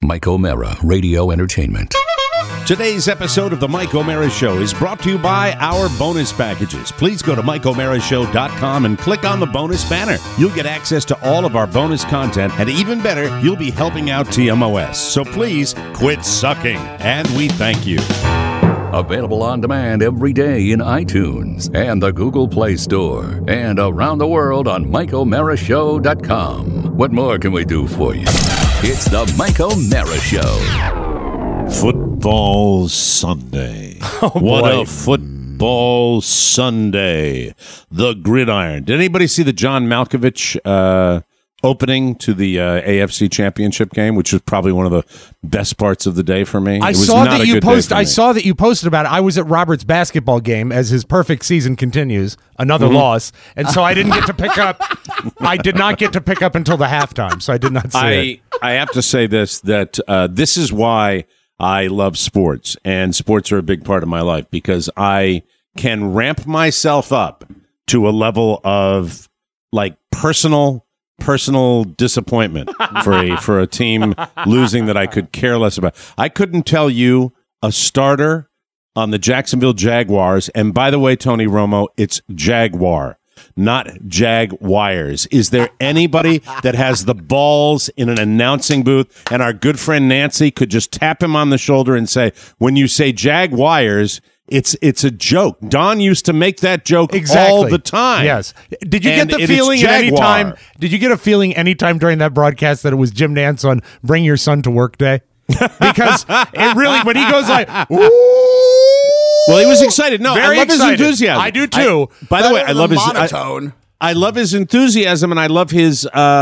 Mike O'Mara, Radio Entertainment. Today's episode of The Mike O'Mara Show is brought to you by our bonus packages. Please go to MikeO'MaraShow.com and click on the bonus banner. You'll get access to all of our bonus content, and even better, you'll be helping out TMOS. So please quit sucking, and we thank you. Available on demand every day in iTunes and the Google Play Store, and around the world on MikeO'MaraShow.com. What more can we do for you? It's the Mike O'Mara Show. Football Sunday. What a football Sunday. The gridiron. Did anybody see the John Malkovich opening to the AFC Championship game, which was probably one of the best parts of the day for me? I saw that you posted about it. I was at Robert's basketball game as his perfect season continues. Another loss, and so I didn't get to pick up. I did not get to pick up until the halftime, so I did not see it. I have to say this, that this is why I love sports, and sports are a big part of my life, because I can ramp myself up to a level of like personal disappointment for a team losing that I could care less about. I couldn't tell you a starter on the Jacksonville Jaguars, and by the way, Tony Romo, it's Jaguar, not Jaguars. Is there anybody that has the balls in an announcing booth, and our good friend Nancy could just tap him on the shoulder and say, when you say Jaguars, it's a joke. Don used to make that joke all the time. Yes. Did you get the feeling at any time? Did you get a feeling anytime during that broadcast that it was Jim Nantz on Bring Your Son to Work Day? Because it really, when he goes like, ooh. Well, he was excited. No, Very I love excited. His enthusiasm. I do too. By the way, I love his monotone. I love his enthusiasm, and I love his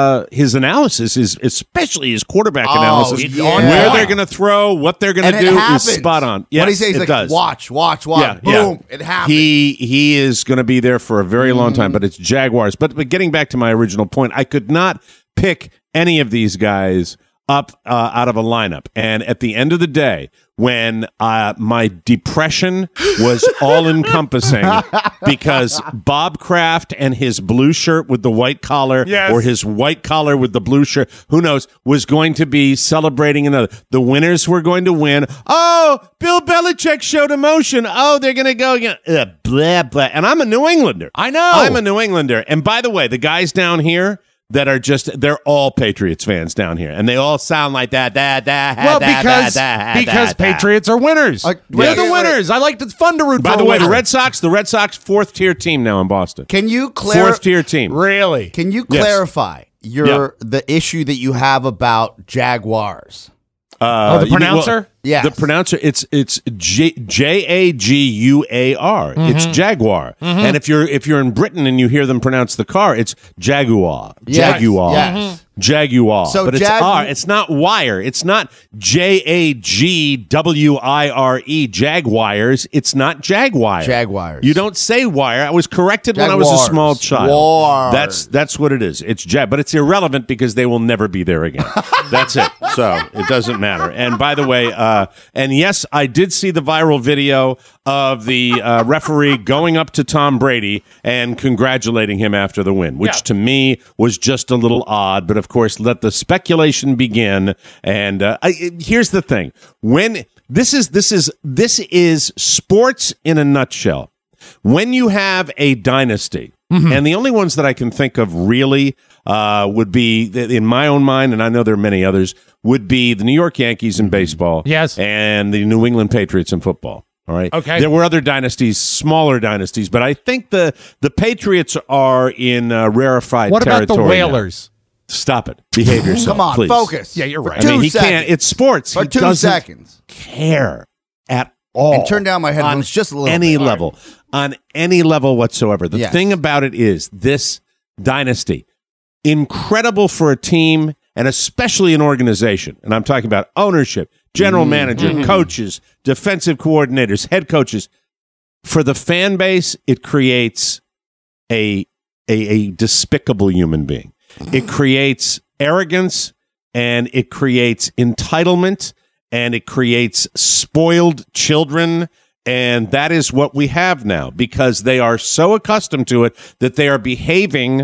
analysis, especially his quarterback analysis. Where they're going to throw, what they're going to do is spot on. Yes, what he says, like, does. Watch. Yeah, boom, it happens. He is going to be there for a very long time, but it's Jaguars. But getting back to my original point, I could not pick any of these guys up out of a lineup. And at the end of the day, when my depression was all-encompassing because Bob Kraft and his blue shirt with the white collar, or his white collar with the blue shirt, who knows, was going to be celebrating another. The winners were going to win. Oh, Bill Belichick showed emotion. Oh, they're going to go again. Blah, blah. And I'm a New Englander. I know. I'm a New Englander. And by the way, the guys down here that are they're all Patriots fans down here, and they all sound like that. Because Patriots are winners. They're the winners. It's fun to root for. By the way, the Red Sox, fourth tier team now in Boston. Can you fourth tier team? Really? Can you clarify the issue that you have about Jaguars? The pronouncer? Yes. The pronouncer, it's Jaguar. It's Jaguar. And if you're in Britain and you hear them pronounce the car, it's Jaguar. Jaguar. Yes. Jaguar. So but it's R. It's not wire. It's not Jagwire. Jaguars. It's not Jaguar. Jaguars. You don't say wire. I was corrected when I was a small child. That's what it is. It's but it's irrelevant because they will never be there again. That's it. So it doesn't matter. And by the way, and yes, I did see the viral video of the referee going up to Tom Brady and congratulating him after the win, which to me was just a little odd. But of course, let the speculation begin. And here's the thing: when this is sports in a nutshell. When you have a dynasty, and the only ones that I can think of really would be, in my own mind, and I know there are many others, would be the New York Yankees in baseball, and the New England Patriots in football. All right. Okay. There were other dynasties, smaller dynasties, but I think the Patriots are in rarefied territory. What about the Whalers? Now. Stop it. Behave yourself. Come on, please. focus. Yeah, you're right. For 2 he seconds. can't. It's sports. For he 2 doesn't seconds. care at all. And turn down my headphones just a little any bit. level. On any level whatsoever. The thing about it is this dynasty, incredible for a team and especially an organization. And I'm talking about ownership, general manager, coaches, defensive coordinators, head coaches. For the fan base, it creates a despicable human being. It creates arrogance, and it creates entitlement, and it creates spoiled children. And that is what we have now, because they are so accustomed to it that they are behaving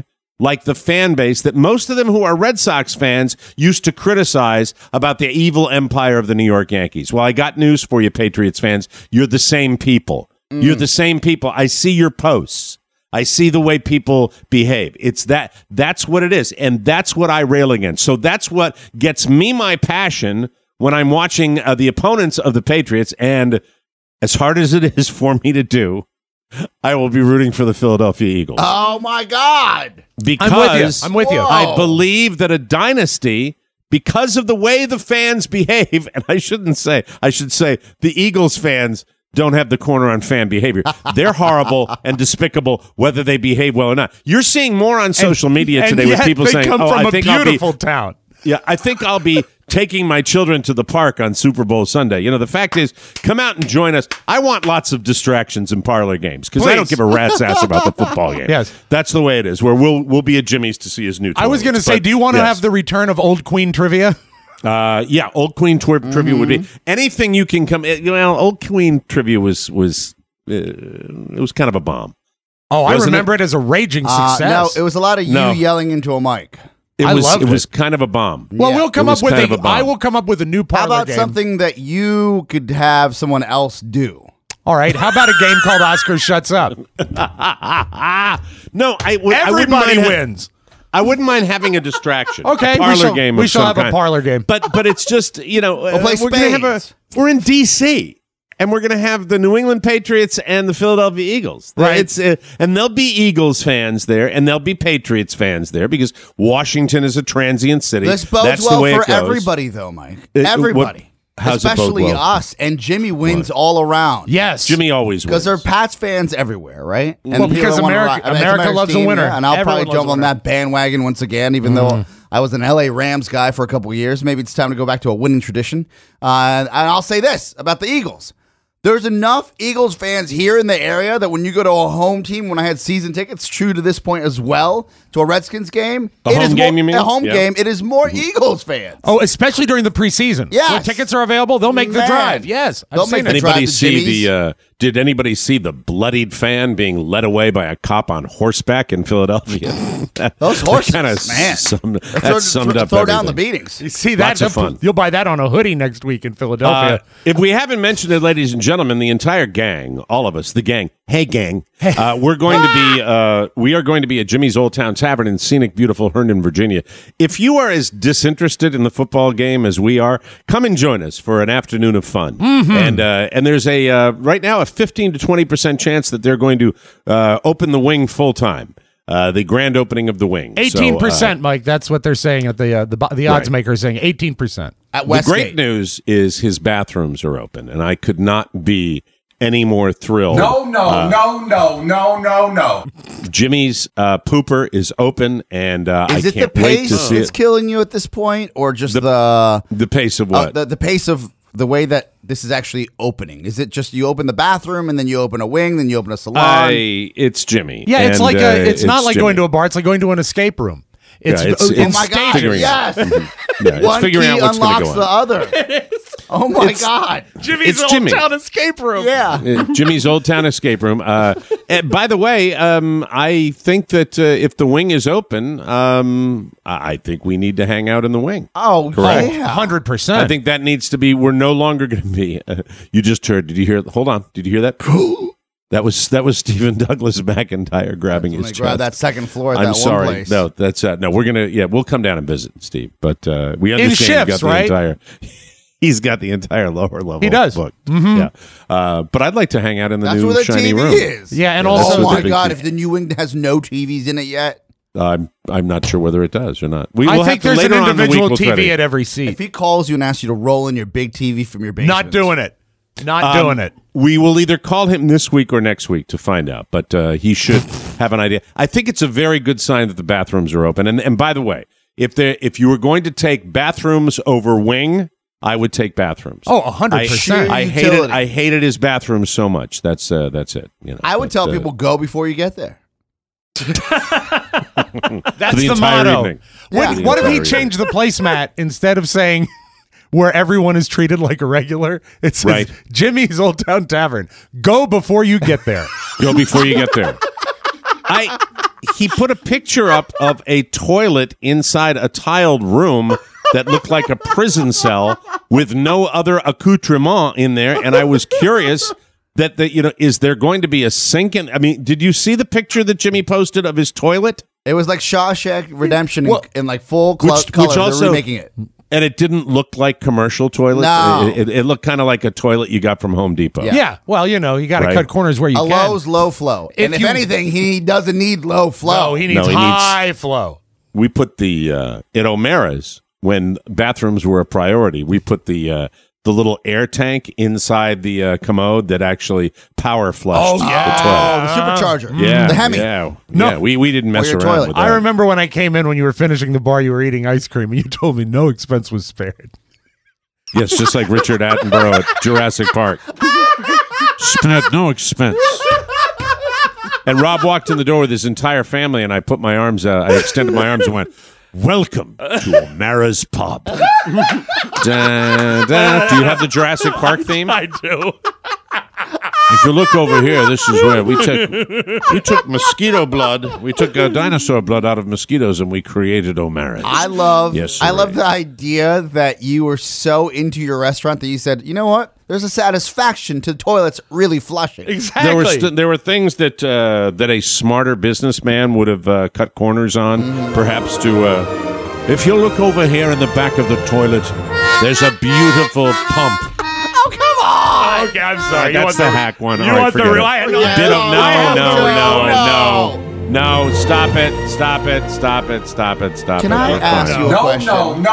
like the fan base that most of them who are Red Sox fans used to criticize about the evil empire of the New York Yankees. Well, I got news for you, Patriots fans. You're the same people. You're the same people. I see your posts. I see the way people behave. That's what it is, and that's what I rail against. So that's what gets me my passion when I'm watching the opponents of the Patriots, and as hard as it is for me to do, I will be rooting for the Philadelphia Eagles. Oh, my God. Because I'm with you. I believe that a dynasty, because of the way the fans behave, and I should say the Eagles fans don't have the corner on fan behavior. They're horrible and despicable whether they behave well or not. You're seeing more on social media today with people saying, I think a beautiful town. Yeah, I think I'll be taking my children to the park on Super Bowl Sunday. You know, the fact is, come out and join us. I want lots of distractions in parlor games because I don't give a rat's ass about the football game. Yes. That's the way it is, where we'll be at Jimmy's to see his new toys. I was going to say, do you want to have the return of Old Queen trivia? Yeah, Old Queen trivia would be anything you can come. Old Queen trivia was it was kind of a bomb. Oh, I remember it as a raging success. No, it was a lot of you yelling into a mic. It was kind of a bomb. Well, we'll come up with I will come up with a new parlor game. How about something that you could have someone else do? All right. How about a game called Oscar Shuts Up? No, everybody wins. I wouldn't mind having a distraction. Okay, a parlor game. We shall have a parlor game. But it's just we're in DC. And we're going to have the New England Patriots and the Philadelphia Eagles. Right. And there'll be Eagles fans there, and there'll be Patriots fans there because Washington is a transient city. This bodes That's well the way for it goes. everybody, though, Mike. Everybody. How's especially it bode well? us. And Jimmy wins all around. Yes. Jimmy always wins. Because there are Pats fans everywhere, right? And well, because America loves a winner. Yeah, and I'll probably jump on that bandwagon once again, even though I was an LA Rams guy for a couple of years. Maybe it's time to go back to a winning tradition. And I'll say this about the Eagles. There's enough Eagles fans here in the area that when you go to a home team, when I had season tickets, true to this point as well, to a Redskins game, you mean? A home game, it is more Eagles fans. Oh, especially during the preseason. Yes. When tickets are available, they'll make the drive. Yes. They'll make the drive to Jimmy's. Did anybody see the bloodied fan being led away by a cop on horseback in Philadelphia? Those horses, man. That summed up throw down the beatings. You see that? Lots of fun. You'll buy that on a hoodie next week in Philadelphia. If we haven't mentioned it, ladies and gentlemen, the entire gang, all of us, the gang, hey gang, we are going to be at Jimmy's Old Town Tavern in scenic, beautiful Herndon, Virginia. If you are as disinterested in the football game as we are, come and join us for an afternoon of fun. And there's right now a 15 to 20% chance that they're going to open the wing full time. The grand opening of the wing. 18%, Mike. That's what they're saying at the odds maker is saying 18%. At Westgate. The great news is his bathrooms are open, and I could not be any more thrilled. No. Jimmy's pooper is open, and I can't wait to see it. Is it the pace that's killing you at this point, or just the pace of what? The pace of the way that this is actually opening? Is it just you open the bathroom and then you open a wing, then you open a salon? It's Jimmy. Yeah, it's like it's not like going to a bar. It's like going to an escape room. It's oh my God! Yes, one key unlocks the other. Oh my God! Jimmy's Old Town Escape Room. Yeah, Jimmy's Old Town Escape Room. And by the way, I think that if the wing is open, I think we need to hang out in the wing. Oh, correct. Yeah. 100%. I think that needs to be. We're no longer going to be. You just heard. Did you hear? Hold on. Did you hear that? That was Stephen Douglas McIntyre grabbing his chest. Grab that second floor at I'm that sorry. one place. No, that's no. We're gonna we'll come down and visit Steve, but we understand shifts, right? He's got the entire lower level. He does. Booked. Yeah, but I'd like to hang out in the new shiny room. Is. Yeah, and also, oh my God, if the new wing has no TVs in it yet. I'm not sure whether it does or not. I think there's an individual TV at every seat. If he calls you and asks you to roll in your big TV from your basement, not doing it. Not doing it. We will either call him this week or next week to find out, but he should have an idea. I think it's a very good sign that the bathrooms are open. And by the way, if you were going to take bathrooms over wing, I would take bathrooms. Oh, 100%. I hated his bathroom so much. That's it. You know, I would tell people go before you get there. That's the motto. Evening. What if he changed the placemat instead of saying where everyone is treated like a regular? It says Jimmy's Old Town Tavern. Go before you get there. Go before you get there. he put a picture up of a toilet inside a tiled room that looked like a prison cell with no other accoutrement in there, and I was curious that is there going to be a sink in? I mean, did you see the picture that Jimmy posted of his toilet? It was like Shawshank Redemption in like full color. Which also, they're remaking it. And it didn't look like commercial toilet. No. It looked kind of like a toilet you got from Home Depot. Yeah. Well, you got to cut corners where you can. Lowe's low flow. If anything, he doesn't need low flow. No, he needs high flow. We put at O'Mara's, when bathrooms were a priority, we put the little air tank inside the commode that actually power flushed the toilet. The supercharger. Yeah. The Hemi. Yeah. No. Yeah, we didn't mess around toilet. with that. I remember when I came in when you were finishing the bar, you were eating ice cream, and you told me no expense was spared. Yes, just like Richard Attenborough at Jurassic Park. Spared no expense. And Rob walked in the door with his entire family, and I put my arms out. I extended my arms and went, "Welcome to O'Mara's Pub." Da, da. Do you have the Jurassic Park theme? I do. If you look over here, this is where we took mosquito blood. We took dinosaur blood out of mosquitoes, and we created O'Mara's. I love the idea that you were so into your restaurant that you said, you know what? There's a satisfaction to toilets really flushing. Exactly. There were things that a smarter businessman would have cut corners on, perhaps to. If you look over here in the back of the toilet, there's a beautiful pump. Oh, come on! Okay, I'm sorry. That's the hack one. You All right, want the forget real? it. I had no. No, stop it. Can I ask you a question?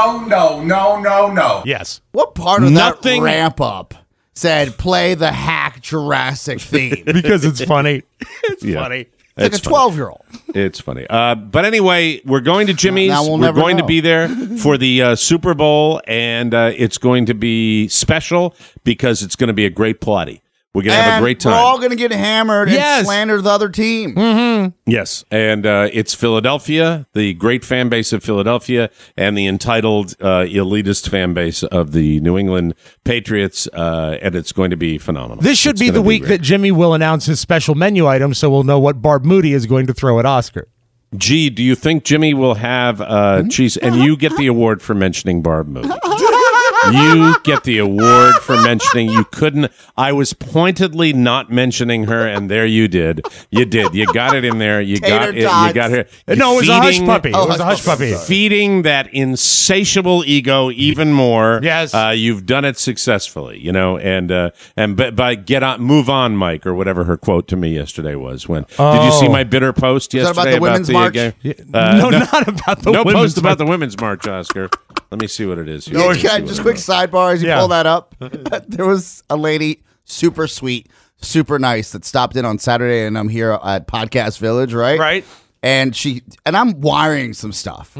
No. Yes. What part of Nothing- that ramp up said play the hack Jurassic theme? Because it's funny. It's Yeah. funny. It's like a 12-year-old. It's funny. But anyway, we're going to Jimmy's. Now we'll we're never going to know. be there for the Super Bowl, and it's going to be special because it's going to be a great party. We're going to have a great time. We're all going to get hammered and slander the other team. Yes, and it's Philadelphia, the great fan base of Philadelphia, and the entitled elitist fan base of the New England Patriots, and it's going to be phenomenal. This should be the week that Jimmy will announce his special menu item, so we'll know what Barb Moody is going to throw at Oscar. Gee, do you think Jimmy will have cheese? And you get the award for mentioning Barb Moody. You get the award for mentioning. You couldn't. I was pointedly not mentioning her, and there you did. You did. You got it in there. You got it. You got her. No, it was a hush puppy. It was a hush puppy. Feeding that insatiable ego even more. Yes. You've done it successfully. And by move on, Mike, or whatever her quote to me yesterday was. Did you see my bitter post yesterday about the women's march? No, not about the no women's post about the women's march, Oscar. Let me see what it is here. Just quick sidebar as you pull that up. There was a lady, super sweet, super nice, that stopped in on Saturday, and I'm here at Podcast Village, right? Right. And I'm wiring some stuff.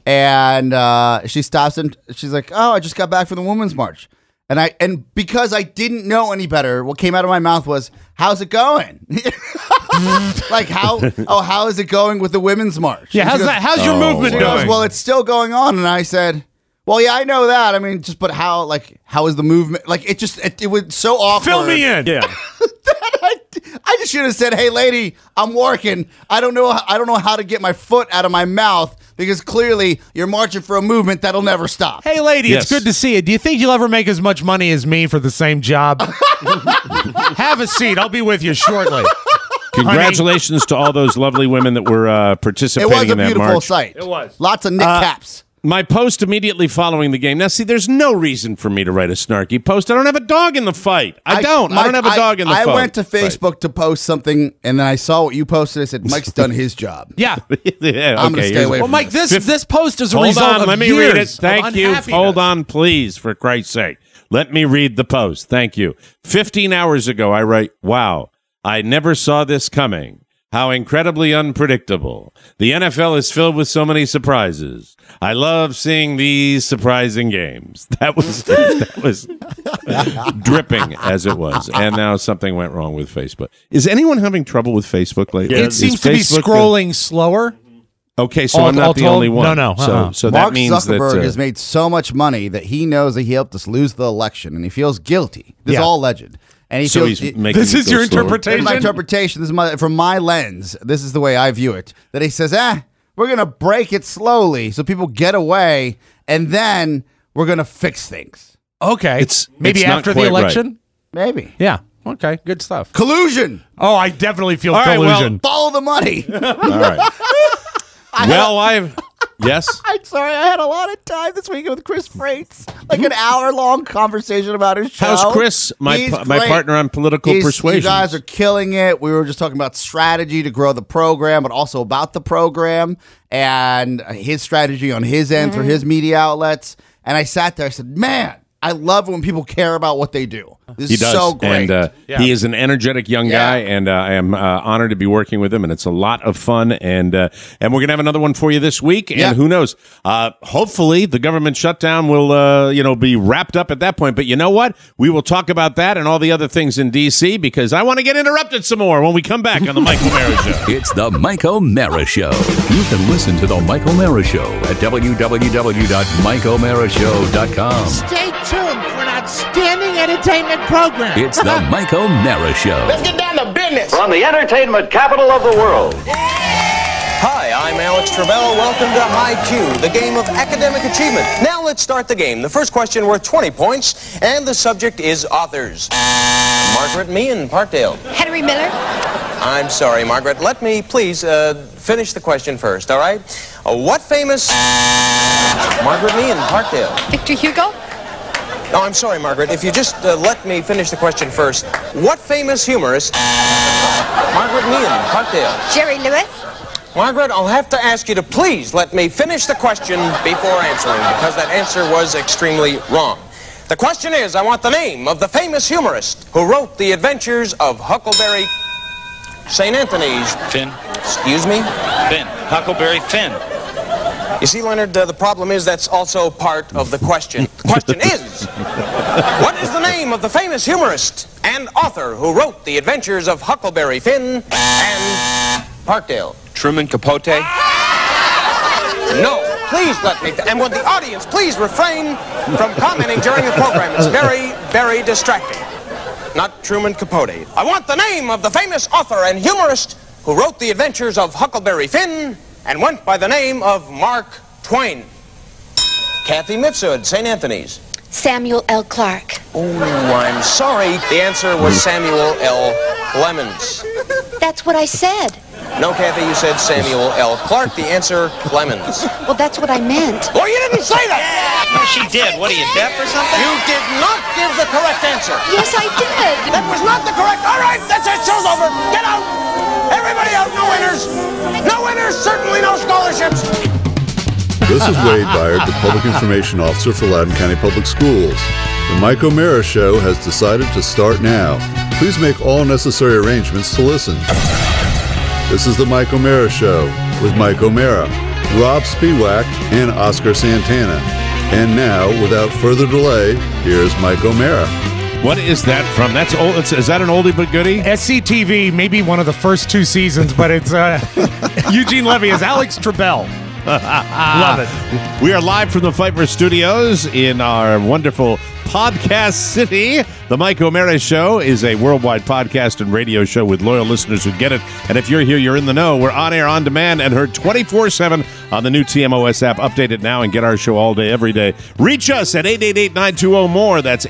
And she stops in, she's like, "Oh, I just got back from the Women's March." And because I didn't know any better, what came out of my mouth was, "How's it going?" Like, how is it going with the Women's March? Yeah, how's your movement She doing? goes, "Well, it's still going on." And I said, "Well, yeah, I know that. I mean, but how is the movement?" Like, it was so awkward. Fill me in. Yeah. I just should have said, "Hey, lady, I'm working. I don't know how to get my foot out of my mouth because clearly you're marching for a movement that'll never stop." Hey, lady, Yes. it's good to see you. Do you think you'll ever make as much money as me for the same job? Have a seat. I'll be with you shortly. Congratulations to all those lovely women that were It participating was a in that beautiful march. sight. It was. Lots of knit caps. My post immediately following the game. Now, see, there's no reason for me to write a snarky post. I don't have a dog in the fight. I don't have a dog in the fight. I went to Facebook to post something, and then I saw what you posted. I said, "Mike's done his job." Yeah. Yeah, I'm gonna stay away Well, from Mike, this post is a Hold result on, of let me years read it. Thank of you. unhappiness. Hold on, please, for Christ's sake. Let me read the post. Thank you. 15 hours ago, I write, "Wow, I never saw this coming. How incredibly unpredictable. The NFL is filled with so many surprises. I love seeing these surprising games." That was dripping as it was. And now something went wrong with Facebook. Is anyone having trouble with Facebook lately? It seems to be scrolling slower. Okay, so I'm not the only one. No. So that Mark means Zuckerberg that has made so much money that he knows that he helped us lose the election, and he feels guilty. This is all alleged. And he So feels he's making This it is go your slower. interpretation? my interpretation. This is from my lens. This is the way I view it. That he says, we're going to break it slowly so people get away, and then we're going to fix things. Okay. Maybe it's not after the quite election? Maybe. Yeah. Okay. Good stuff. Collusion. Oh, I definitely feel All right, well, collusion. Follow the money. All right. Yes? I'm sorry. I had a lot of time this weekend with Chris Freites. Like an hour-long conversation about his show. How's Chris, my He's great. partner on political persuasion? You guys are killing it. We were just talking about strategy to grow the program, but also about the program and his strategy on his end for his media outlets. And I sat there. I said, man, I love when people care about what they do. This He is does, so great. and he is an energetic young guy, and I am honored to be working with him, and it's a lot of fun, and we're gonna have another one for you this week, and who knows? Hopefully, the government shutdown will be wrapped up at that point. But you know what? We will talk about that and all the other things in D.C. because I want to get interrupted some more when we come back on the Mike O'Mara Show. It's the Mike O'Mara Show. You can listen to the Mike O'Mara Show at www.mikeomarashow.com. Stay tuned for an outstanding entertainment program. It's the Mike O'Mara Show. Let's get down to business. From the entertainment capital of the world. Hi, I'm Alex Trebell. Welcome to High Q, the game of academic achievement. Now let's start the game. The first question worth 20 points, and the subject is authors. Margaret Meehan, Parkdale. Henry Miller. I'm sorry, Margaret. Let me please finish the question first, all right? What famous... Margaret Meehan, Parkdale. Victor Hugo. No, I'm sorry, Margaret. If you just let me finish the question first. What famous humorist... Margaret Meehan, Parkdale. Jerry Lewis. Margaret, I'll have to ask you to please let me finish the question before answering, because that answer was extremely wrong. The question is, I want the name of the famous humorist who wrote The Adventures of Huckleberry St. Anthony's. Finn. Excuse me? Finn. Huckleberry Finn. You see, Leonard, the problem is that's also part of the question. The question is, what is the name of the famous humorist and author who wrote The Adventures of Huckleberry Finn and Parkdale? Truman Capote. No, please let me... and would the audience please refrain from commenting during the program? It's very, very distracting. Not Truman Capote. I want the name of the famous author and humorist who wrote The Adventures of Huckleberry Finn and went by the name of Mark Twain. Kathy Mifsud, St. Anthony's. Samuel L. Clarke. Oh, I'm sorry. The answer was Samuel L. Clemens. That's what I said. No, Kathy, you said Samuel L. Clarke. The answer, Clemens. Well, that's what I meant. Oh, you didn't say that! No, she did. What are you, deaf or something? You did not give the correct answer. Yes, I did. That was not the correct... All right, that's it. Show's over. Get out. Everybody out. No winners. No winners. Certainly no scholarships. This is Wade Byard, the Public Information Officer for Loudoun County Public Schools. The Mike O'Mara Show has decided to start now. Please make all necessary arrangements to listen. This is the Mike O'Mara Show with Mike O'Mara, Rob Spiewak, and Oscar Santana. And now, without further delay, here's Mike O'Mara. What is that from? That's old. Is that an oldie but goodie? SCTV, maybe one of the first two seasons, but it's Eugene Levy as Alex Trebell. Love it. We are live from the Pfeiffer Studios in our wonderful podcast city. The Mike O'Mara Show is a worldwide podcast and radio show with loyal listeners who get it. And if you're here, you're in the know. We're on air, on demand, and heard 24/7 on the new TMOS app. Update it now and get our show all day, every day. Reach us at 888-920-MORE. That's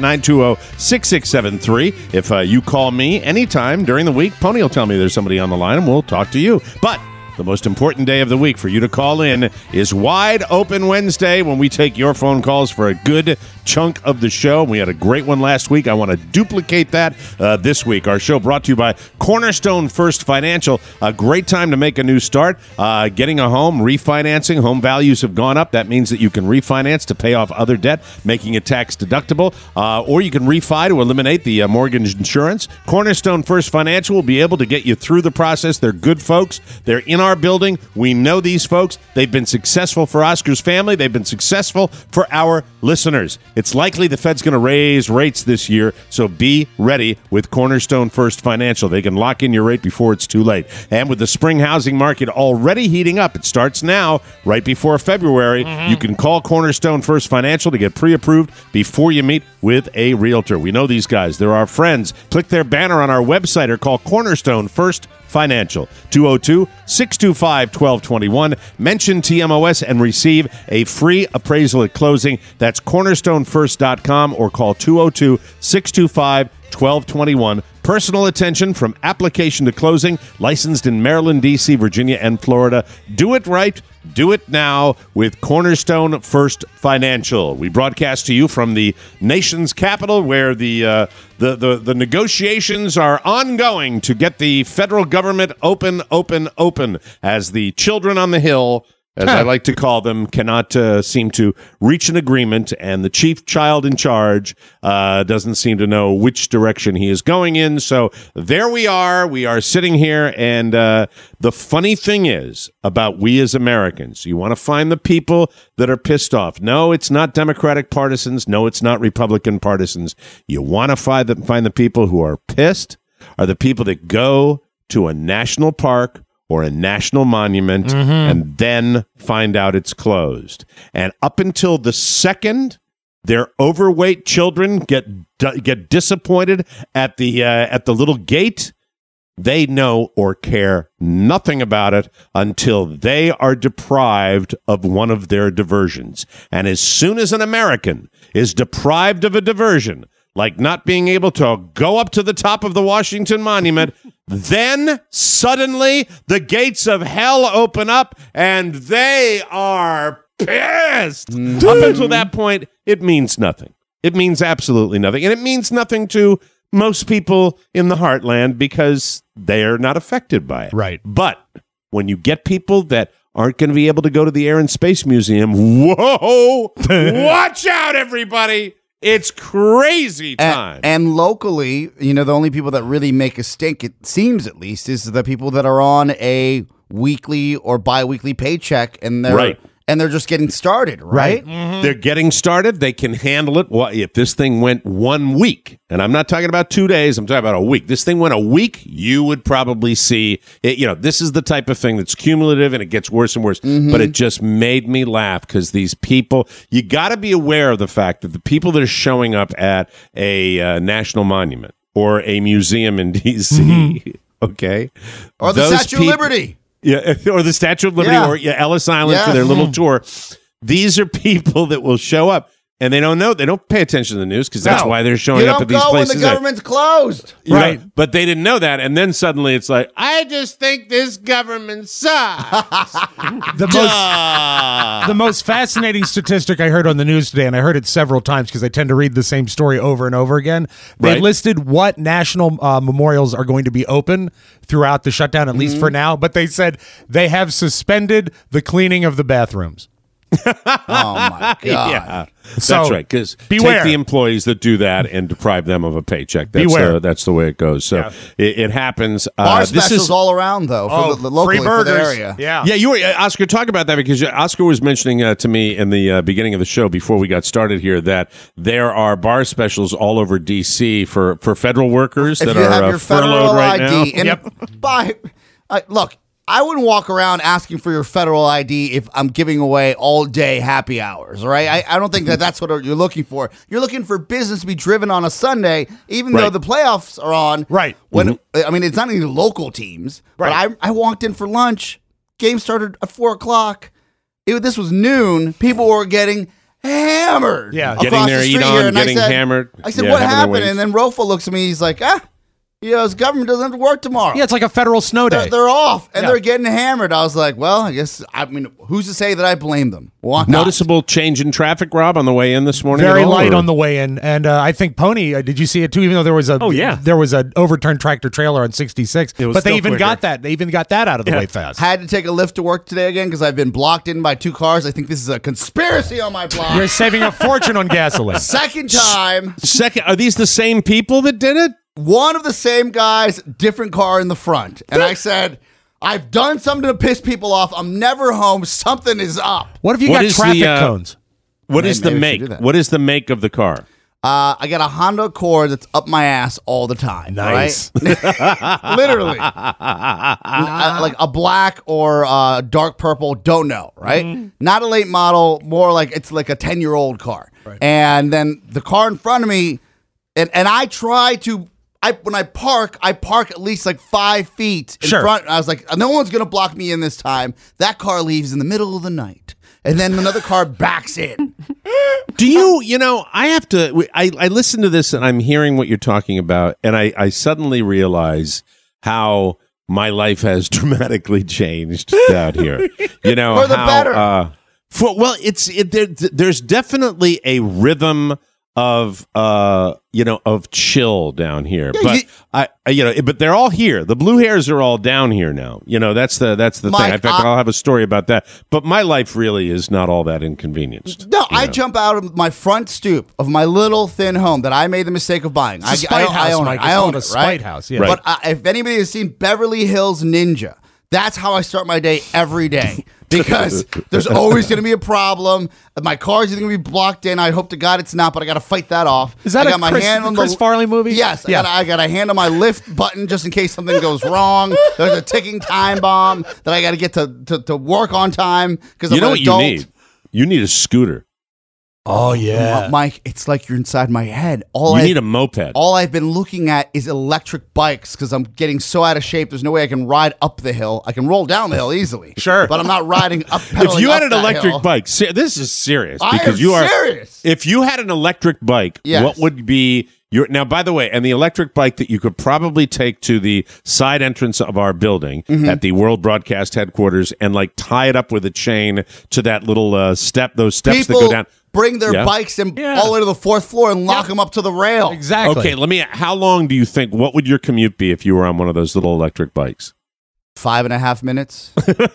888-920-6673. If you call me anytime during the week, Pony will tell me there's somebody on the line, and we'll talk to you. But the most important day of the week for you to call in is Wide Open Wednesday, when we take your phone calls for a good chunk of the show. We had a great one last week. I want to duplicate that this week. Our show brought to you by Cornerstone First Financial. A great time to make a new start. Getting a home, refinancing. Home values have gone up. That means that you can refinance to pay off other debt, making it tax deductible. Or you can refi to eliminate the mortgage insurance. Cornerstone First Financial will be able to get you through the process. They're good folks. They're in our building. We know these folks. They've been successful for Oscar's family. They've been successful for our listeners. It's likely the Fed's going to raise rates this year, so be ready with Cornerstone First Financial. They can lock in your rate before it's too late. And with the spring housing market already heating up, it starts now, right before February. You can call Cornerstone First Financial to get pre-approved before you meet with a realtor. We know these guys. They're our friends. Click their banner on our website or call Cornerstone First Financial, 202-625-1221. Mention TMOS and receive a free appraisal at closing. That's cornerstonefirst.com or call 202-625-1221. Personal attention from application to closing. Licensed in Maryland, D.C., Virginia, and Florida. Do it right. Do it now with Cornerstone First Financial. We broadcast to you from the nation's capital, where the negotiations are ongoing to get the federal government open, as the children on the Hill, as I like to call them, cannot seem to reach an agreement, and the chief child in charge doesn't seem to know which direction he is going in. So there we are. We are sitting here, and the funny thing is about we as Americans, you want to find the people that are pissed off. No, it's not Democratic partisans. No, it's not Republican partisans. You want to find the people who are pissed are the people that go to a national park or a national monument, and then find out it's closed. And up until the second their overweight children get disappointed at the little gate, they know or care nothing about it until they are deprived of one of their diversions. And as soon as an American is deprived of a diversion, like not being able to go up to the top of the Washington Monument, then suddenly the gates of hell open up and they are pissed. Up until that point, it means nothing. It means absolutely nothing. And it means nothing to most people in the heartland because they're not affected by it. Right. But when you get people that aren't going to be able to go to the Air and Space Museum, whoa, watch out, everybody. It's crazy time. And locally, the only people that really make a stink, it seems at least, is the people that are on a weekly or bi-weekly paycheck, and they're just getting started, right? They're getting started. They can handle it. Well, if this thing went 1 week, and I'm not talking about 2 days, I'm talking about a week. This thing went a week, you would probably see it. This is the type of thing that's cumulative and it gets worse and worse. But it just made me laugh because these people, you got to be aware of the fact that the people that are showing up at a national monument or a museum in D.C., okay? Or the Statue of Liberty. Yeah, or the Statue of Liberty, or Ellis Island for their little tour. These are people that will show up, and they don't know. They don't pay attention to the news because that's why they're showing up at these places. When the government's closed, right? But they didn't know that, and then suddenly it's like, I just think this government sucks. The most fascinating statistic I heard on the news today, and I heard it several times because I tend to read the same story over and over again. They listed what national memorials are going to be open throughout the shutdown, at least for now, but they said they have suspended the cleaning of the bathrooms. Oh my God. Yeah. So, that's right, because take the employees that do that and deprive them of a paycheck. That's the way it goes. So it happens. Bar specials all around, though, for the locally, for the area. Yeah, you were, Oscar, talk about that, because Oscar was mentioning to me in the beginning of the show before we got started here that there are bar specials all over D.C. for federal workers that are furloughed right now. Look, I wouldn't walk around asking for your federal ID if I'm giving away all-day happy hours, right? I don't think that's what you're looking for. You're looking for business to be driven on a Sunday, even though the playoffs are on. Right. When I mean, it's not any local teams. Right. But I walked in for lunch. Game started at 4 o'clock. This was noon. People were getting hammered. Yeah. Getting their eat on, getting hammered. I said, what happened? And then Rofa looks at me. He's like, his government doesn't have to work tomorrow. Yeah, it's like a federal snow day. They're off, and they're getting hammered. I was like, well, I mean, who's to say that I blame them? Why not? Noticeable change in traffic, Rob, on the way in this morning? Very light on the way in. And I think Pony, did you see it too? Even though there was there was an overturned tractor trailer on 66. But they even got that. They even got that out of the way fast. Had to take a lift to work today again because I've been blocked in by 2 cars. I think this is a conspiracy on my block. You're saving a fortune on gasoline. Second time. Are these the same people that did it? One of the same guys, different car in the front. And I said, I've done something to piss people off. I'm never home. Something is up. What if you got traffic cones? What is the make? What is the make of the car? I got a Honda Accord that's up my ass all the time. Nice. Right? Literally. Like a black or dark purple, don't know, right? Mm-hmm. Not a late model, more like it's like a 10-year-old car. Right. And then the car in front of me, and I try to, when I park at least like 5 feet in front. I was like, no one's going to block me in this time. That car leaves in the middle of the night. And then another car backs in. Do I have to, I listen to this and I'm hearing what you're talking about, and I suddenly realize how my life has dramatically changed out here. For the better. There's definitely a rhythm of chill down here, but they're all here. The blue hairs are all down here now. That's the thing. In fact, I'll have a story about that. But my life really is not all that inconvenienced. No, I jump out of my front stoop of my little thin home that I made the mistake of buying. It's a spite house, Mike. I own it, a spite house. Yeah. But if anybody has seen Beverly Hills Ninja, that's how I start my day every day. Because there's always going to be a problem. My car's either going to be blocked in. I hope to God it's not, but I got to fight that off. Is that a Chris Farley movie? Yes. Yeah. I got a hand on my lift button just in case something goes wrong. There's a ticking time bomb that I got to get to work on time. Because I'm an adult. You need? You need a scooter. Oh, yeah. Mike, it's like you're inside my head. You need a moped. All I've been looking at is electric bikes because I'm getting so out of shape. There's no way I can ride up the hill. I can roll down the hill easily. Sure. But I'm not riding up, If you had an electric hill. bike, this is serious. Because serious. If you had an electric bike, what would be now, by the way, and the electric bike that you could probably take to the side entrance of our building at the World Broadcast headquarters and tie it up with a chain to that little step, those steps that go down. Bring their bikes all the way to the fourth floor and lock them up to the rail. Exactly. Okay, how long do you think, what would your commute be if you were on one of those little electric bikes? 5.5 minutes.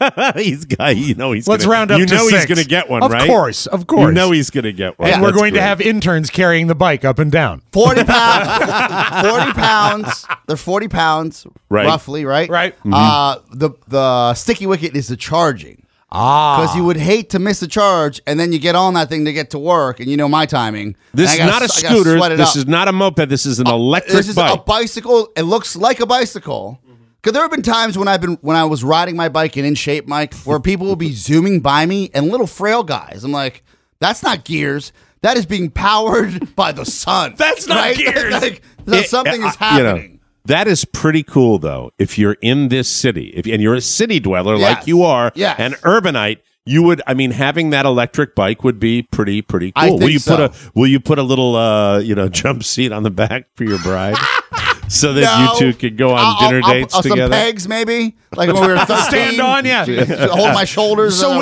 Let's round up to 6. He's going to get one, right? Of course. You know he's going to get one. And we're going to have interns carrying the bike up and down. 40 pounds. 40 pounds. They're 40 pounds, roughly, right? Right. Mm-hmm. The sticky wicket is the charging. Because you would hate to miss a charge, and then you get on that thing to get to work, and you know my timing. This is not a scooter. This is not a moped. This is an electric bike. This is a bicycle. It looks like a bicycle. Because there have been times when I was riding my bike and in shape, Mike, where people will be zooming by me, and little frail guys. I'm like, that's not gears. That is being powered by the sun. That's not gears. Something is happening. That is pretty cool, though. If you're in this city, and you're a city dweller like you are, an urbanite, you would. I mean, having that electric bike would be pretty cool. Will you put a little jump seat on the back for your bride? So that you two could go on dinner dates together. Some pegs, maybe, like when we were 13. Stand on, hold my shoulders. So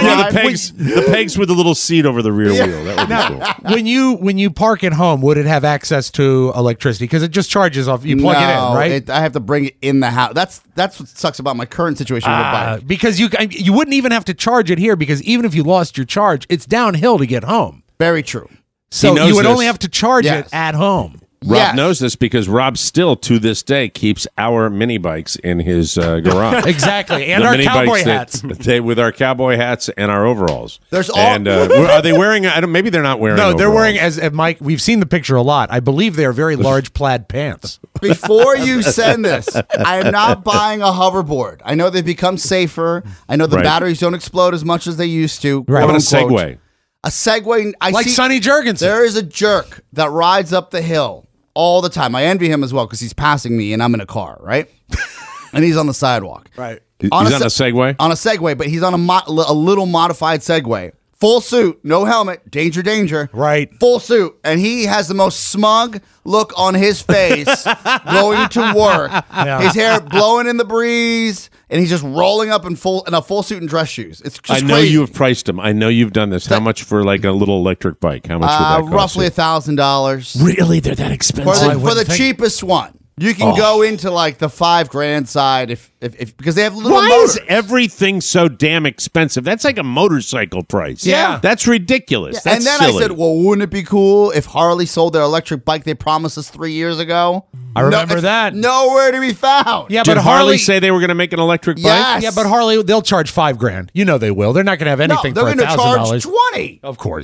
the pegs with a little seat over the rear wheel. That would be cool. When you park at home, would it have access to electricity? Because it just charges off. You plug it in, right? I have to bring it in the house. That's what sucks about my current situation with the bike. Because you wouldn't even have to charge it here. Because even if you lost your charge, it's downhill to get home. Very true. So you would only have to charge it at home. Rob knows this because Rob still, to this day, keeps our mini bikes in his garage. Exactly, and our cowboy hats. With our cowboy hats and our overalls. And are they wearing? Maybe they're not wearing. No, they're overalls. wearing as Mike. We've seen the picture a lot. I believe they are very large plaid pants. Before you send this, I am not buying a hoverboard. I know they've become safer. I know the batteries don't explode as much as they used to. Right. How about a Segway? A Segway. Like Sonny Jurgensen. There is a jerk that rides up the hill all the time. I envy him as well because he's passing me and I'm in a car, right? And he's on the sidewalk. Right. He's on a Segway? On a Segway, but he's on a little modified Segway. Full suit, no helmet, danger. Right. Full suit. And he has the most smug look on his face going to work. Yeah. His hair blowing in the breeze, and he's just rolling up in a full suit and dress shoes. It's just I know crazy. you have priced him. I know you've done this. How much for like a little electric bike? How much would that cost? Roughly $1,000. Really? They're that expensive? For the cheapest one. You can go into like the $5,000 side if because they have little Why motors. is everything so damn expensive? That's like a motorcycle price. Yeah. That's ridiculous. Yeah. That's and then silly. I said, well, wouldn't it be cool if Harley sold their electric bike they promised us 3 years ago? I remember that. Nowhere to be found. Yeah, Did but Harley say they were going to make an electric bike? Yes. Yeah, but Harley, they'll charge $5,000. You know they will. They're not going to have anything they're for going to $1,000. charge $20. Of course.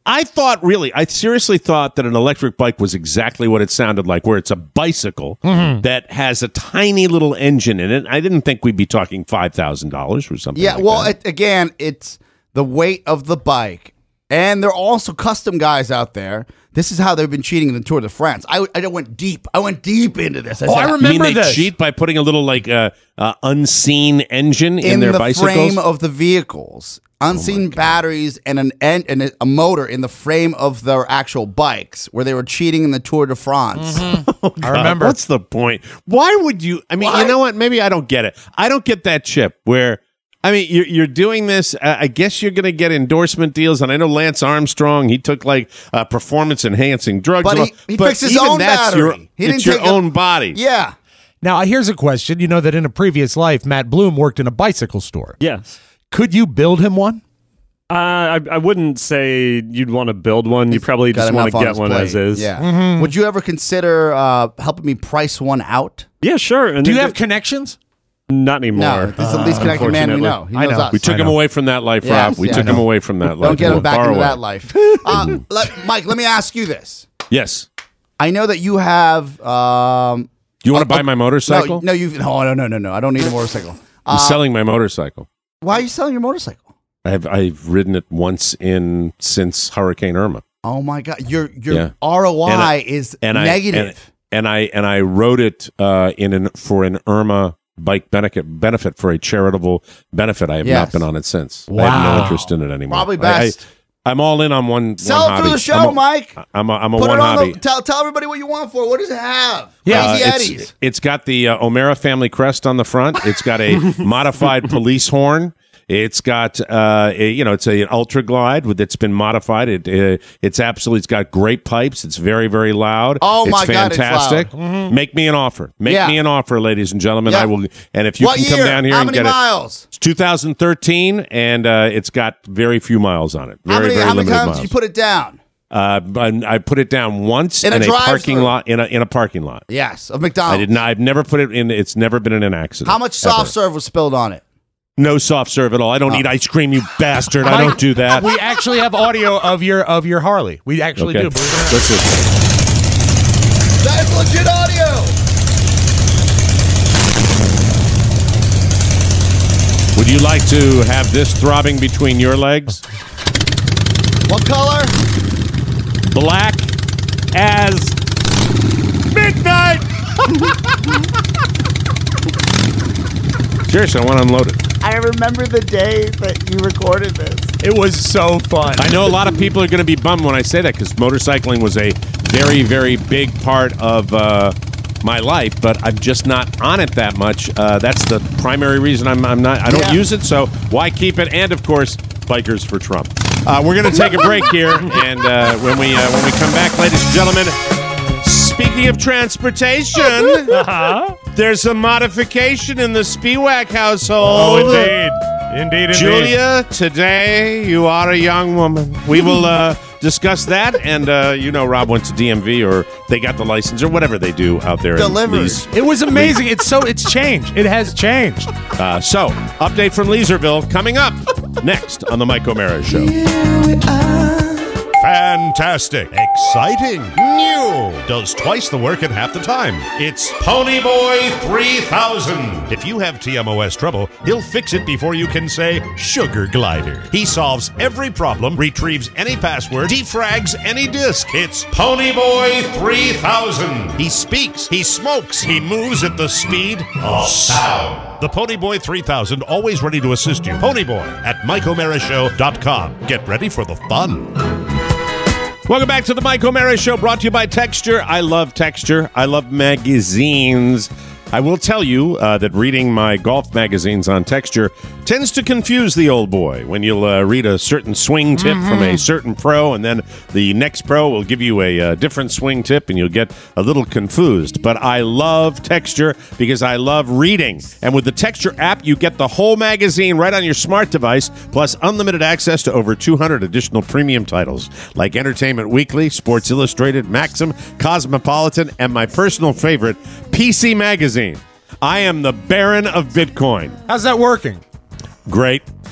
I seriously thought that an electric bike was exactly what it sounded like, where it's a bicycle that has a tiny little engine in it. I didn't think we'd be talking $5,000 or something. Yeah, like well, that. It's the weight of the bike, and there are also custom guys out there. This is how they've been cheating in the Tour de France. I went deep. I went deep into this. I remember they this. cheat by putting a little unseen engine in their bicycles? In the frame of the vehicles. Unseen batteries and a motor in the frame of their actual bikes, where they were cheating in the Tour de France. Mm-hmm. I remember. What's the point? Why would you? I mean, you know what? Maybe I don't get it. I don't get that chip where, I mean, you're doing this. I guess you're going to get endorsement deals. And I know Lance Armstrong, he took like performance-enhancing drugs. But he fixed his own battery. It's your own body. Yeah. Now, here's a question. You know that in a previous life, Matt Bloom worked in a bicycle store. Yes. Could you build him one? I wouldn't say you'd want to build one. You probably just want to get one as is. Yeah. Mm-hmm. Would you ever consider helping me price one out? Yeah, sure. And do you have connections? Not anymore. No, this is the least connected man we know. He knows us. We took him away from that life, Rob. We took him away from that life. Don't get him back into away. that life. Mike, let me ask you this. Yes. I know that you have... you want to buy my motorcycle? No. I don't need a motorcycle. I'm selling my motorcycle. Why are you selling your motorcycle? I've ridden it once since Hurricane Irma. Oh my God, your ROI is negative. I wrote it for an Irma bike benefit for a charitable benefit. I have not been on it since. Wow. I have no interest in it anymore. Probably best. I'm all in on one. Sell one it hobby. through the show, Mike. I'm a Put one hobby. Tell everybody what you want for it. What does it have? Yeah, Crazy Eddies. It's got the O'Mara family crest on the front. It's got a modified police horn. It's got it's an Ultra Glide that's been modified. It's got great pipes. It's very, very loud. Oh my God, fantastic. It's loud. Mm-hmm. Make me an offer. Make me an offer, ladies and gentlemen. Yeah. I will. And if you what can year? come down here How and many get miles? It's 2013, and it's got very few miles on it. Very, how many limited times miles. did you put it down? I put it down once in a parking lot. In a parking lot. Yes, of McDonald's. I did not. I've never put it in. It's never been in an accident. How much soft serve was spilled on it? No soft serve at all. I don't eat ice cream, you bastard. I don't do that. We actually have audio of your Harley. We actually do. Let's listen. That's legit audio. Would you like to have this throbbing between your legs? What color? Black as midnight. Seriously, I want to unload it. I remember the day that you recorded this. It was so fun. I know a lot of people are going to be bummed when I say that because motorcycling was a very, very big part of my life, but I'm just not on it that much. That's the primary reason I don't use it. So why keep it? And of course, Bikers for Trump. We're going to take a break here, and when we come back, ladies and gentlemen. Speaking of transportation, there's a modification in the Spiewak household. Oh, indeed. Julia, today you are a young woman. We will discuss that, and Rob went to DMV, or they got the license, or whatever they do out there. Delivered. It was amazing. It's changed. It has changed. So, update from Leeserville coming up next on the Mike O'Mara Show. Fantastic, exciting, new, does twice the work in half the time. It's Ponyboy 3000. If you have TMOS trouble, he'll fix it before you can say Sugar Glider. He solves every problem, retrieves any password, defrags any disk. It's Ponyboy 3000. He speaks, he smokes, he moves at the speed of sound. The Ponyboy 3000, always ready to assist you. Ponyboy at MikeO'MaraShow.com. Get ready for the fun. Welcome back to the Mike O'Mara Show, brought to you by Texture. I love Texture. I love magazines. I will tell you that reading my golf magazines on Texture tends to confuse the old boy. When you'll read a certain swing tip from a certain pro, and then the next pro will give you a different swing tip, and you'll get a little confused. But I love Texture because I love reading. And with the Texture app, you get the whole magazine right on your smart device, plus unlimited access to over 200 additional premium titles, like Entertainment Weekly, Sports Illustrated, Maxim, Cosmopolitan, and my personal favorite, PC Magazine. I am the Baron of Bitcoin. How's that working? Great.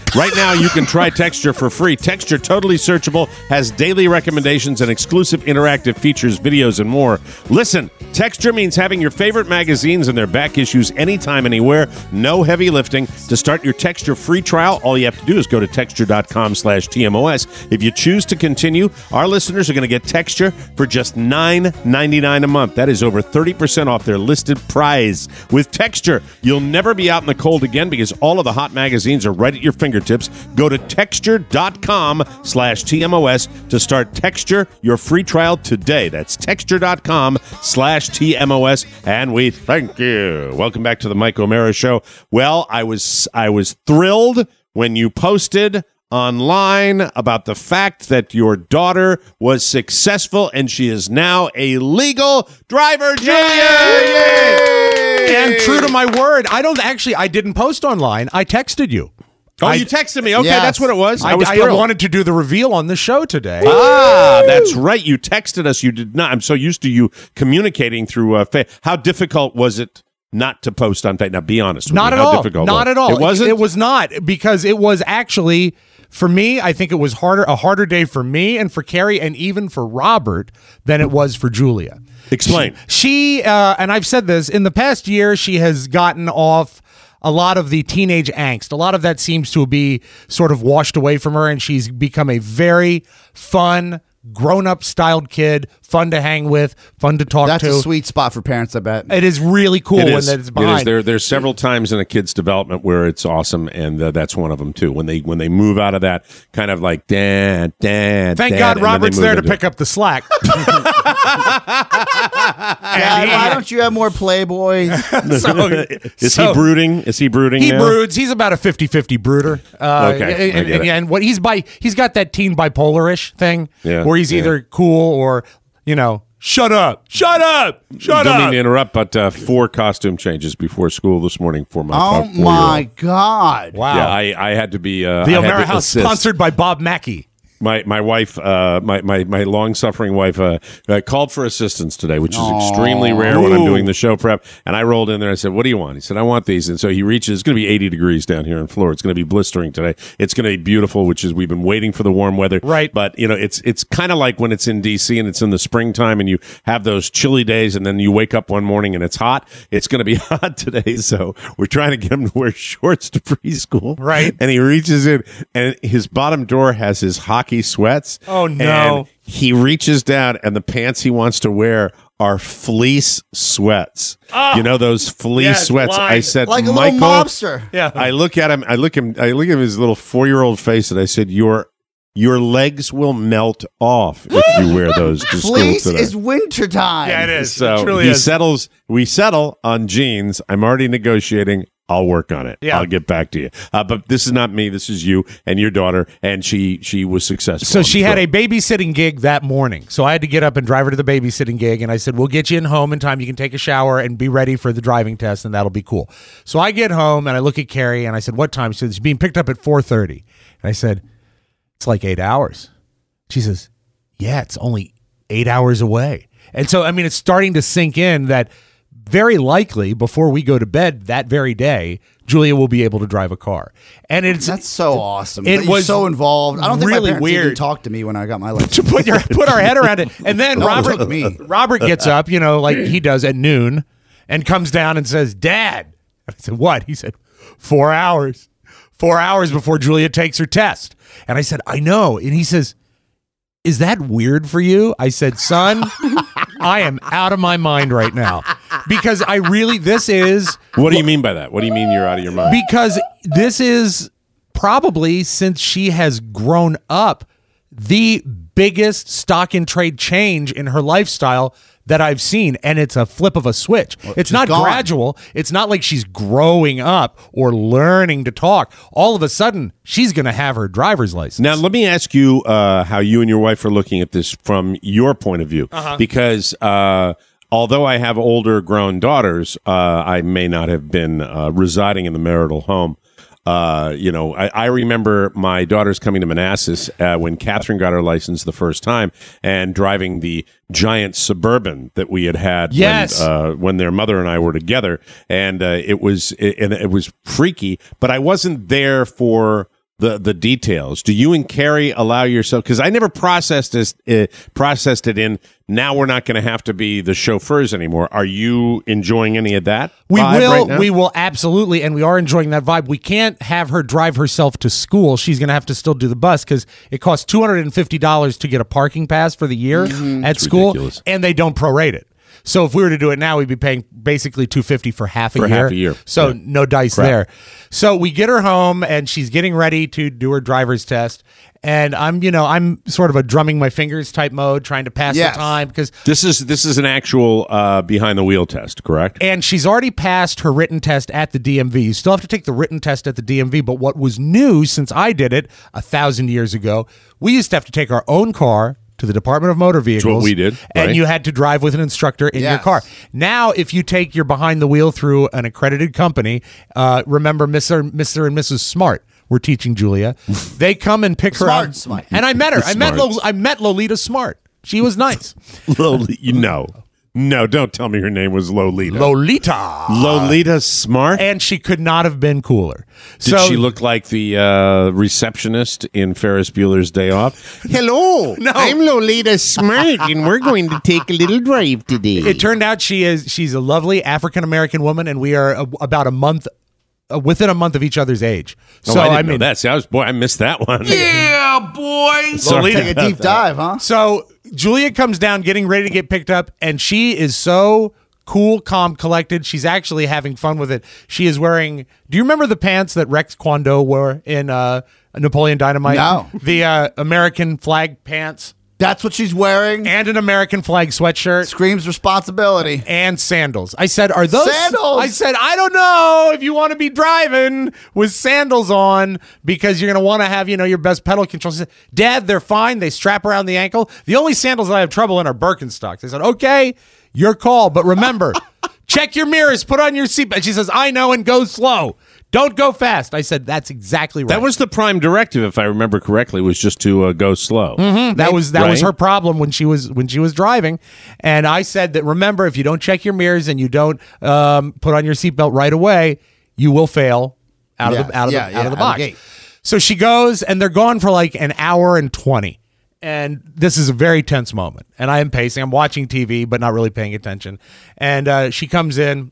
Right now, you can try Texture for free. Texture, totally searchable, has daily recommendations and exclusive interactive features, videos, and more. Listen, Texture means having your favorite magazines and their back issues anytime, anywhere. No heavy lifting. To start your Texture free trial, all you have to do is go to texture.com/TMOS. If you choose to continue, our listeners are going to get Texture for just $9.99 a month. That is over 30% off their listed price. With Texture, you'll never be out in the cold again because all of the hot magazines are right at your fingertips. Go to texture.com/TMOS to start Texture, your free trial today. That's texture.com/TMOS, and we thank you. Welcome back to the Mike O'Mara Show. Well, I was thrilled when you posted online about the fact that your daughter was successful and she is now a legal driver, Julia! Yay! And true to my word, I didn't post online. I texted you. Oh, you texted me. Okay, yes. That's what it was. I wanted to do the reveal on the show today. Ah, that's right. You texted us. You did not. I'm so used to you communicating through How difficult was it not to post on Facebook? Now, be honest with me. Not at all. Difficult not at all. It wasn't? It was not, because it was actually, for me, I think it was a harder day for me and for Carrie and even for Robert than it was for Julia. Explain. She and I've said this, in the past year, she has gotten off a lot of the teenage angst. A lot of that seems to be sort of washed away from her, and she's become a very fun, grown-up styled kid, fun to hang with, fun to talk to. That's a sweet spot for parents, I bet. It is really cool when that's behind. It is. There's several times in a kid's development where it's awesome, and that's one of them too. When they move out of that kind of like dad. Thank God Robert's there to pick up the slack. Dad, why don't you have more Playboys? Is he brooding? Is he brooding? He now? broods. He's about a 50-50 brooder. Okay, and what he's got that teen bipolar-ish thing, where he's either cool or, shut up. Don't mean to interrupt, but 4 costume changes before school this morning for my 4-year-old. Oh my God! Wow. Yeah, I had to be the O'Mara House, sponsored by Bob Mackey. My wife, my long-suffering wife, called for assistance today, which is extremely rare when I'm doing the show prep. And I rolled in there. I said, "What do you want?" He said, "I want these." And so he reaches. It's going to be 80 degrees down here in Florida. It's going to be blistering today. It's going to be beautiful, which is we've been waiting for the warm weather. Right. But it's kind of like when it's in D.C. and it's in the springtime and you have those chilly days, and then you wake up one morning and it's hot. It's going to be hot today, so we're trying to get him to wear shorts to preschool. Right. And he reaches in, and his bottom drawer has his hockey sweats. Oh, no. And he reaches down, and the pants he wants to wear are fleece sweats. You know those fleece sweats. Blind. I said, like a Michael, little mobster. Yeah. I look at him. I look at his little 4-year-old face, and I said, Your legs will melt off if you wear those to school Fleece today. is wintertime. Yeah, it is. So it truly is. We settle on jeans. I'm already negotiating. I'll work on it. Yeah. I'll get back to you. But this is not me. This is you and your daughter, and she was successful. So she had a babysitting gig that morning. So I had to get up and drive her to the babysitting gig, and I said, we'll get you in home in time. You can take a shower and be ready for the driving test, and that'll be cool. So I get home, and I look at Carrie, and I said, what time? She said, she's being picked up at 4:30. And I said, it's like 8 hours. She says, yeah, it's only 8 hours away. And so, it's starting to sink in that very likely before we go to bed that very day, Julia will be able to drive a car. And that's so awesome. It was so involved. I don't think really my parents weird even talked to me when I got my license. to put our head around it. And then Robert gets up, like he does at noon, and comes down and says, Dad. I said, what? He said, 4 hours. 4 hours before Julia takes her test. And I said, I know. And he says, is that weird for you? I said, son, I am out of my mind right now. Because this is... What do you mean by that? What do you mean you're out of your mind? Because this is probably, since she has grown up, the biggest stock in trade change in her lifestyle that I've seen, and it's a flip of a switch. Well, it's not gradual. It's not like she's growing up or learning to talk. All of a sudden, she's going to have her driver's license. Now, let me ask you how you and your wife are looking at this from your point of view. Because although I have older grown daughters, I may not have been residing in the marital home. I remember my daughters coming to Manassas when Catherine got her license the first time and driving the giant Suburban that we had when their mother and I were together. And it was freaky, but I wasn't there for the details. Do you and Carrie allow yourself? Because I never processed it in. Now we're not going to have to be the chauffeurs anymore. Are you enjoying any of that? We will. Right now? We will absolutely, and we are enjoying that vibe. We can't have her drive herself to school. She's going to have to still do the bus because it costs $250 to get a parking pass for the year at school, ridiculous. And they don't prorate it. So if we were to do it now, we'd be paying basically $250 for half a year. So no dice there. So we get her home, and she's getting ready to do her driver's test. And I'm sort of a drumming my fingers type mode, trying to pass the time because this is an actual behind the wheel test, correct? And she's already passed her written test at the DMV. You still have to take the written test at the DMV. But what was new since I did it 1,000 years ago, we used to have to take our own car to the Department of Motor Vehicles. That's what we did. And you had to drive with an instructor in your car. Now, if you take your behind the wheel through an accredited company, remember Mr. and Mrs. Smart were teaching Julia. They come and pick her up. Smart. And I met her. I met Lolita Smart. She was nice. No, don't tell me her name was Lolita. Lolita Smart? And she could not have been cooler. Did she look like the receptionist in Ferris Bueller's Day Off? Hello, I'm Lolita Smart, and we're going to take a little drive today. It turned out she's a lovely African-American woman, and we are about a month within a month of each other's age. So I didn't know that. See, I missed that one. Yeah, boy. Lolita. Take a deep dive, huh? So Julia comes down, getting ready to get picked up, and she is so cool, calm, collected. She's actually having fun with it. She is wearing. Do you remember the pants that Rex Kwon Do wore in Napoleon Dynamite? No. The American flag pants. That's what she's wearing. And an American flag sweatshirt. Screams responsibility. And sandals. I said, are those sandals? I said, I don't know if you want to be driving with sandals on because you're going to want to have, your best pedal control. She said, Dad, they're fine. They strap around the ankle. The only sandals I have trouble in are Birkenstocks. I said, okay, your call. But remember, check your mirrors, put on your seatbelt. She says, I know, and go slow. Don't go fast. I said, that's exactly right. That was the prime directive, if I remember correctly, was just to go slow. Mm-hmm. That was her problem when she was driving. And I said that, remember, if you don't check your mirrors and you don't put on your seatbelt right away, you will fail out of the box. So she goes, and they're gone for like an hour and 20. And this is a very tense moment. And I am pacing. I'm watching TV, but not really paying attention. And she comes in.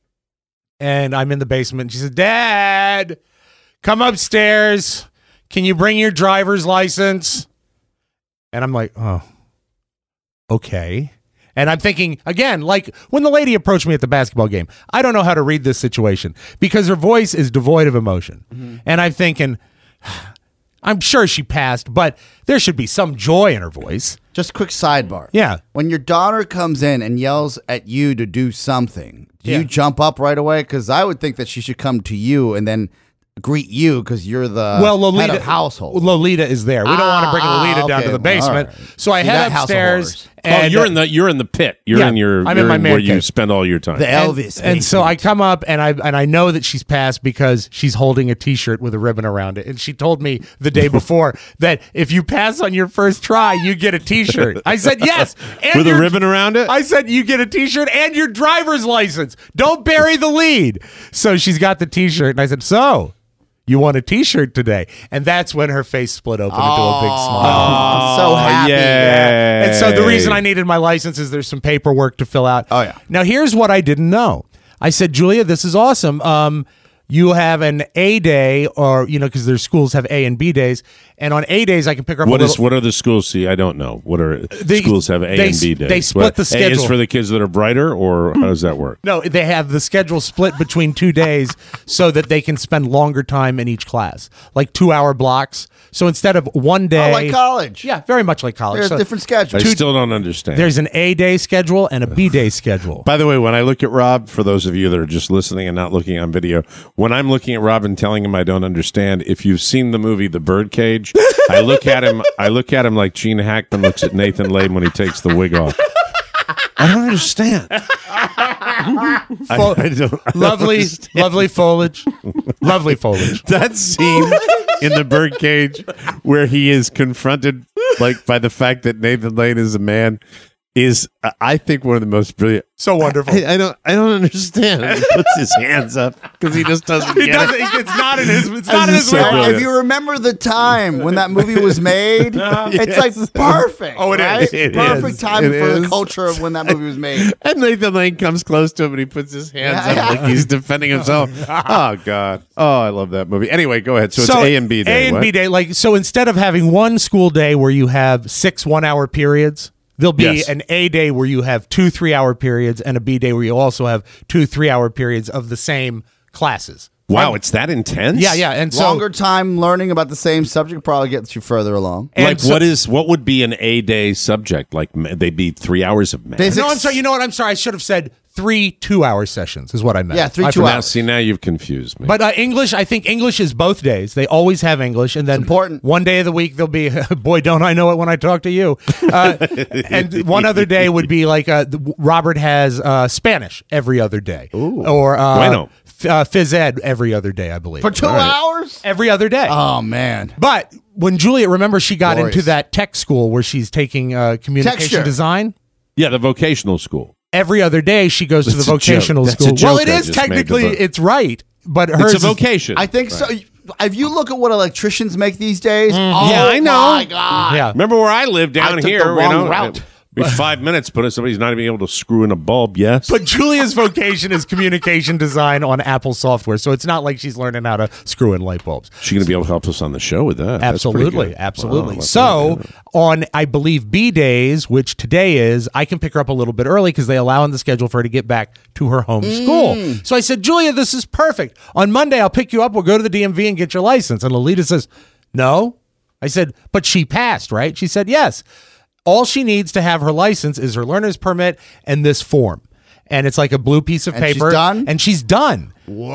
And I'm in the basement. And she said, Dad, come upstairs. Can you bring your driver's license? And I'm like, oh, okay. And I'm thinking, again, like when the lady approached me at the basketball game, I don't know how to read this situation because her voice is devoid of emotion. Mm-hmm. And I'm thinking, I'm sure she passed, but there should be some joy in her voice. Just a quick sidebar. Yeah. When your daughter comes in and yells at you to do something, do you jump up right away? Because I would think that she should come to you and then greet you because you're the head of household. Lolita is there. We don't want to bring Lolita down to the basement. Right. So I head upstairs. And you're in the pit. I'm in my man where you spend all your time. The Elvis. And so I come up and I know that she's passed because she's holding a T-shirt with a ribbon around it. And she told me the day before that if you pass on your first try, you get a T-shirt. I said yes. And with a ribbon around it? I said you get a T-shirt and your driver's license. Don't bury the lead. So she's got the T-shirt, and I said, so you want a T-shirt today? And that's when her face split open into a big smile. I'm so happy. Yeah. And so the reason I needed my license is there's some paperwork to fill out. Oh, yeah. Now, here's what I didn't know. I said, Julia, this is awesome. You have an A day, or, because their schools have A and B days. And on A days, I can pick her up What are the schools? See, I don't know. What are schools have A and B days? They split the schedule. A is for the kids that are brighter, or how does that work? No, they have the schedule split between 2 days so that they can spend longer time in each class, like 2-hour blocks. So instead of 1 day. Like college. Yeah, very much like college. There's a different schedule. I still don't understand. There's an A day schedule and a B day schedule. By the way, when I look at Rob, for those of you that are just listening and not looking on video, when I'm looking at Rob and telling him I don't understand, if you've seen the movie The Birdcage, I look at him like Gene Hackman looks at Nathan Lane when he takes the wig off. I don't understand. Lovely foliage. Lovely foliage. That scene in The Birdcage where he is confronted by the fact that Nathan Lane is a man is, I think, one of the most brilliant. So wonderful. I don't understand. He puts his hands up because he just doesn't get it. It's not in his. It's not in his. If you remember the time when that movie was made, it's like perfect. Oh, it is. Right? Perfect time for the culture of when that movie was made. And Nathan Lane comes close to him and he puts his hands up like he's defending himself. Oh God. Oh, I love that movie. Anyway, go ahead. So it's A and B day. A and B day. Like, so instead of having one school day where you have 6 1-hour periods, there'll be an A day where you have 2 3-hour periods and a B day where you also have 2 3-hour periods of the same classes. Wow, it's that intense? Yeah. And so longer time learning about the same subject probably gets you further along. Like, what would be an A day subject? Like, they'd be 3 hours of math. No, I'm sorry. You know what? I'm sorry. I should have said 3 2-hour sessions is what I meant. Yeah, 3 2-hours. See, now you've confused me. But English, I think English is both days. They always have English, and then important. One day of the week they'll be, boy, don't I know it when I talk to you. And one other day would be like Robert has Spanish every other day, or phys ed every other day, I believe. For 2 hours? Every other day. Oh, man. But when Juliet, remember, she got Glorious. into that tech school where she's taking communication design? Yeah, the vocational school. Every other day she goes to the vocational school. Well, it is technically, it's right, but hers it's a vocation. I think so. If you look at what electricians make these days, yeah, I know. My God. Yeah. Remember where I live down took here? the wrong route. Be 5 minutes, but somebody's not even able to screw in a bulb. Yes, But Julia's vocation is communication design on Apple software, so it's not like she's learning how to screw in light bulbs. She's going to be able to help us on the show with that. Absolutely. Wow, so on, I believe, B days, which today is, I can pick her up a little bit early because they allow on the schedule for her to get back to her home school. So I said, Julia, this is perfect. On Monday, I'll pick you up. We'll go to the DMV and get your license. And Lolita says, no. I said, but she passed, right? She said, yes. All she needs to have her license is her learner's permit and this form. And it's like a blue piece of paper. She's done? And she's done.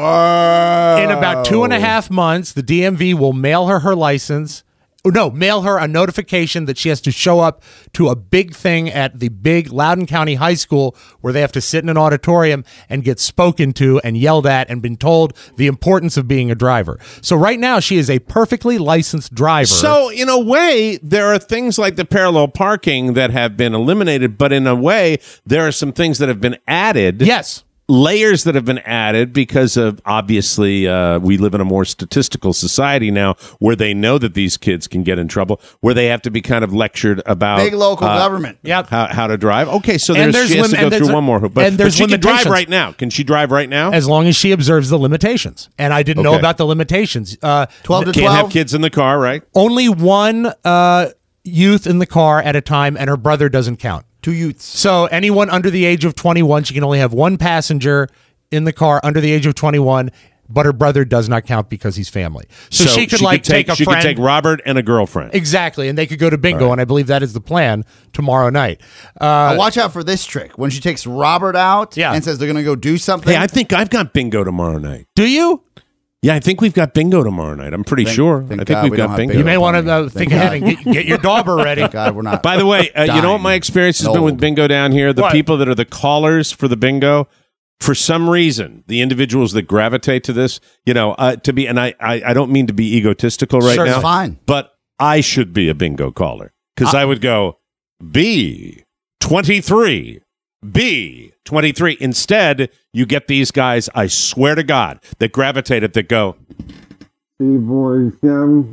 Whoa. In about 2.5 months, the DMV will mail her license. Mail her a notification that she has to show up to a big thing at the big Loudoun County High School where they have to sit in an auditorium and get spoken to and yelled at and been told the importance of being a driver. So right now, she is a perfectly licensed driver. So in a way, there are things like the parallel parking that have been eliminated, but in a way, there are some things that have been added. Yes. Layers that have been added because of, obviously, we live in a more statistical society now where they know that these kids can get in trouble, where they have to be kind of lectured about big local government. Yep. How to drive. Okay, so she has to go through one more hoop. But she can drive right now. Can she drive right now? As long as she observes the limitations. And I didn't know about the limitations. 12 to 12? Can't have kids in the car, right? Only one youth in the car at a time, and her brother doesn't count. 2 youths. So anyone under the age of 21, she can only have one passenger in the car under the age of 21, but her brother does not count because he's family. So she could take a friend. She could take Robert and a girlfriend. Exactly, and they could go to bingo, and I believe that is the plan tomorrow night. Watch out for this trick. When she takes Robert out and says they're going to go do something. Hey, I think I've got bingo tomorrow night. Do you? Yeah, I think we've got bingo tomorrow night. I'm pretty sure. I think we've got bingo. You may want to think ahead and get your dauber ready. Thank God we're not. By the way, you know what my experience has been with bingo down here? The people that are the callers for the bingo, for some reason, the individuals that gravitate to this, to be, and I don't mean to be egotistical right now. Fine. But I should be a bingo caller because I would go B23. B23. Instead, you get these guys, I swear to God, that gravitate that go. C47.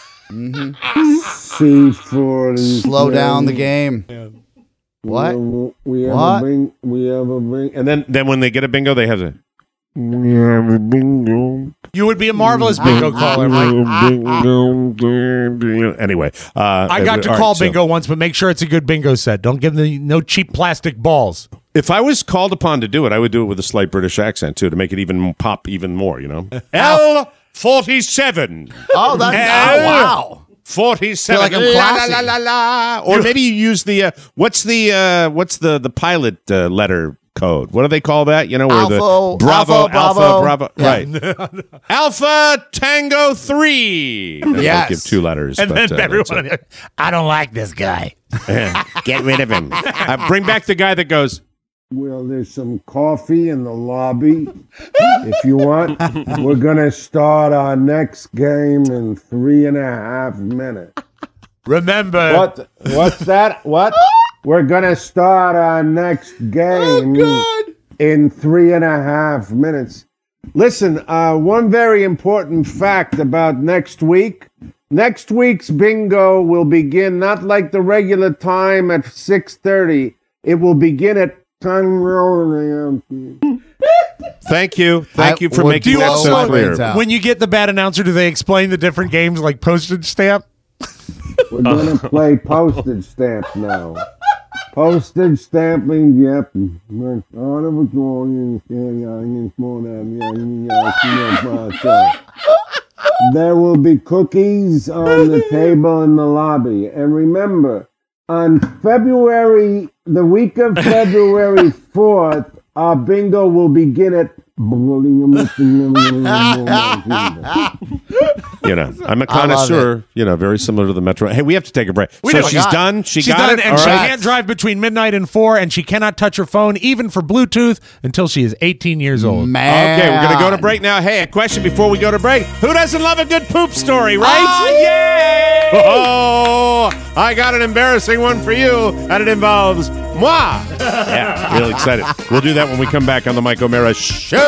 C40. Slow down the game. Yeah. What? We have a bingo. And then when they get a bingo, they have a. We have a bingo. You would be a marvelous bingo caller, Mike. Anyway, I got to call bingo once, but make sure it's a good bingo set. Don't give them no cheap plastic balls. If I was called upon to do it, I would do it with a slight British accent too, to make it even pop even more. L47. Oh, that's wow. 47. Like I'm classy. La, la, la, la. Or maybe you use the what's the pilot letter code? What do they call that? Where Alpha, the Bravo. Yeah. Right. Alpha Tango 3. Yes. I'll give 2 letters. And then everyone, I don't like this guy. Get rid of him. Bring back the guy that goes. Well, there's some coffee in the lobby. If you want, we're going to start our next game in 3.5 minutes. Remember. What's that? What? We're going to start our next game in 3.5 minutes. Listen, one very important fact about next week. Next week's bingo will begin not like the regular time at 6:30. It will begin at Thank you for making that so clear. When you get the bad announcer, do they explain the different games like postage stamp? We're going to play postage stamp now. Postage stamping, yep. There will be cookies on the table in the lobby. And remember, on the week of February 4th, our bingo will begin at... I'm a connoisseur, very similar to the Metro. Hey, we have to take a break. She's done. She's got it. And she can't drive between midnight and 4, and she cannot touch her phone, even for Bluetooth, until she is 18 years old. Man. Okay, we're going to go to break now. Hey, a question before we go to break. Who doesn't love a good poop story, right? Yay! Oh, I got an embarrassing one for you, and it involves moi. Yeah, really excited. We'll do that when we come back on the Mike O'Mara Show.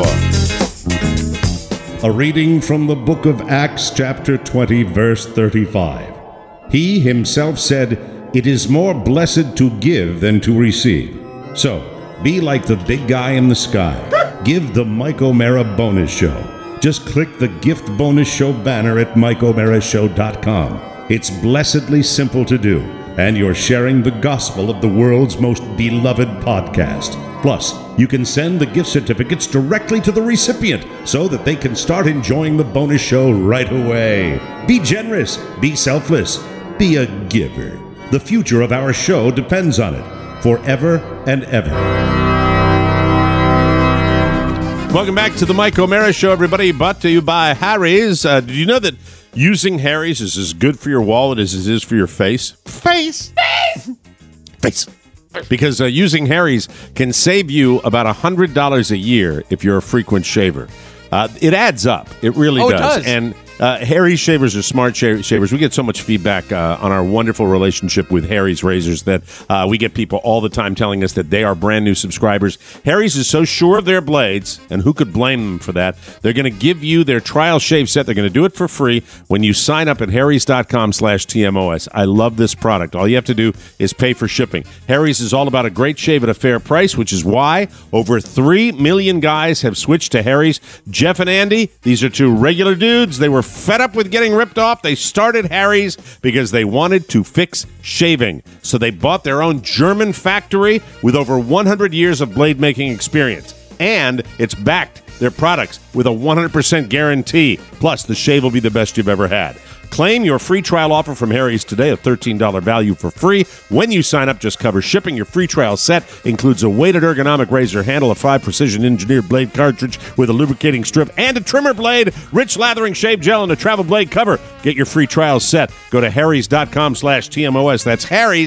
A reading from the book of Acts, chapter 20, verse 35. He himself said, "It is more blessed to give than to receive." So, be like the big guy in the sky. Give the Mike O'Mara Bonus Show. Just click the Gift Bonus Show banner at MikeO'MaraShow.com. It's blessedly simple to do, and you're sharing the gospel of the world's most beloved podcast. Plus, you can send the gift certificates directly to the recipient so that they can start enjoying the bonus show right away. Be generous, be selfless, be a giver. The future of our show depends on it, forever and ever. Welcome back to the Mike O'Mara Show, everybody. Brought to you by Harry's. Did you know that using Harry's is as good for your wallet as it is for your face? Face! Because using Harry's can save you about $100 a year if you're a frequent shaver. It adds up. It really does. It does. And Harry's shavers are smart shavers. We get so much feedback on our wonderful relationship with Harry's razors that we get people all the time telling us that they are brand new subscribers. Harry's is so sure of their blades, and who could blame them for that? They're going to give you their trial shave set. They're going to do it for free when you sign up at harrys.com/TMOS. I love this product. All you have to do is pay for shipping. Harry's is all about a great shave at a fair price, which is why over 3 million guys have switched to Harry's. Jeff and Andy, these are two regular dudes. They were fed up with getting ripped off. They started Harry's because they wanted to fix shaving. So they bought their own German factory with over 100 years of blade making experience. And it's backed their products with a 100% guarantee. Plus, the shave will be the best you've ever had. Claim your free trial offer from Harry's today, a $13 value for free. When you sign up, just cover shipping. Your free trial set includes a weighted ergonomic razor handle, a 5 precision-engineered blade cartridge with a lubricating strip, and a trimmer blade, rich lathering shave gel, and a travel blade cover. Get your free trial set. Go to harrys.com/TMOS. That's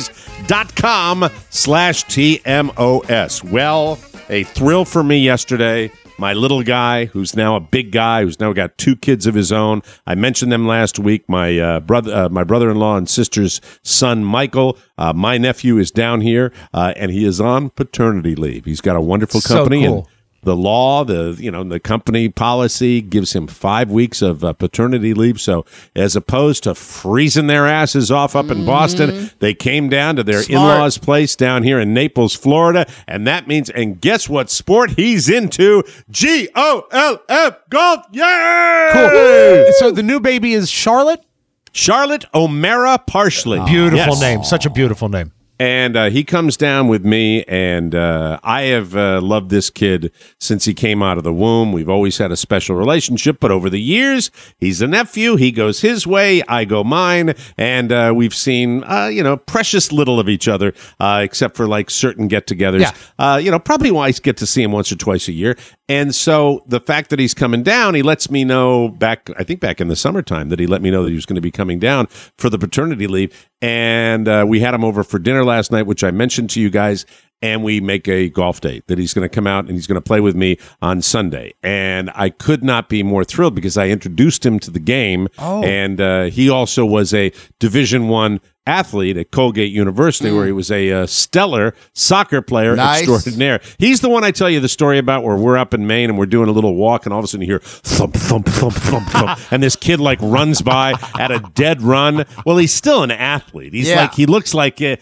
harrys.com/TMOS. Well, a thrill for me yesterday. My little guy, who's now a big guy, who's now got 2 kids of his own. I mentioned them last week. My brother-in-law and sister's son, Michael. My nephew is down here, and he is on paternity leave. He's got a wonderful company. So cool. And the law, the company policy gives him 5 weeks of paternity leave. So as opposed to freezing their asses off up in Boston, they came down to their in-laws' place down here in Naples, Florida. And that means, and guess what sport he's into? GOLF, golf. Yay! Cool. So the new baby is Charlotte? Charlotte O'Mara Parsley. Beautiful name. Such a beautiful name. And he comes down with me, and I have loved this kid since he came out of the womb. We've always had a special relationship, but over the years, he's a nephew. He goes his way, I go mine, and we've seen, precious little of each other, except for like certain get-togethers. Yeah. Probably wise get to see him once or twice a year. And so the fact that he's coming down, he lets me know back in the summertime that he let me know that he was going to be coming down for the paternity leave. And we had him over for dinner last night, which I mentioned to you guys, and we make a golf date that he's going to come out and he's going to play with me on Sunday. And I could not be more thrilled because I introduced him to the game, and he also was a Division I athlete at Colgate University, where he was a stellar soccer player extraordinaire. He's the one I tell you the story about where we're up in Maine and we're doing a little walk, and all of a sudden you hear thump, thump, thump, thump, thump, and this kid like runs by at a dead run. Well, he's still an athlete. He's like, he looks like, I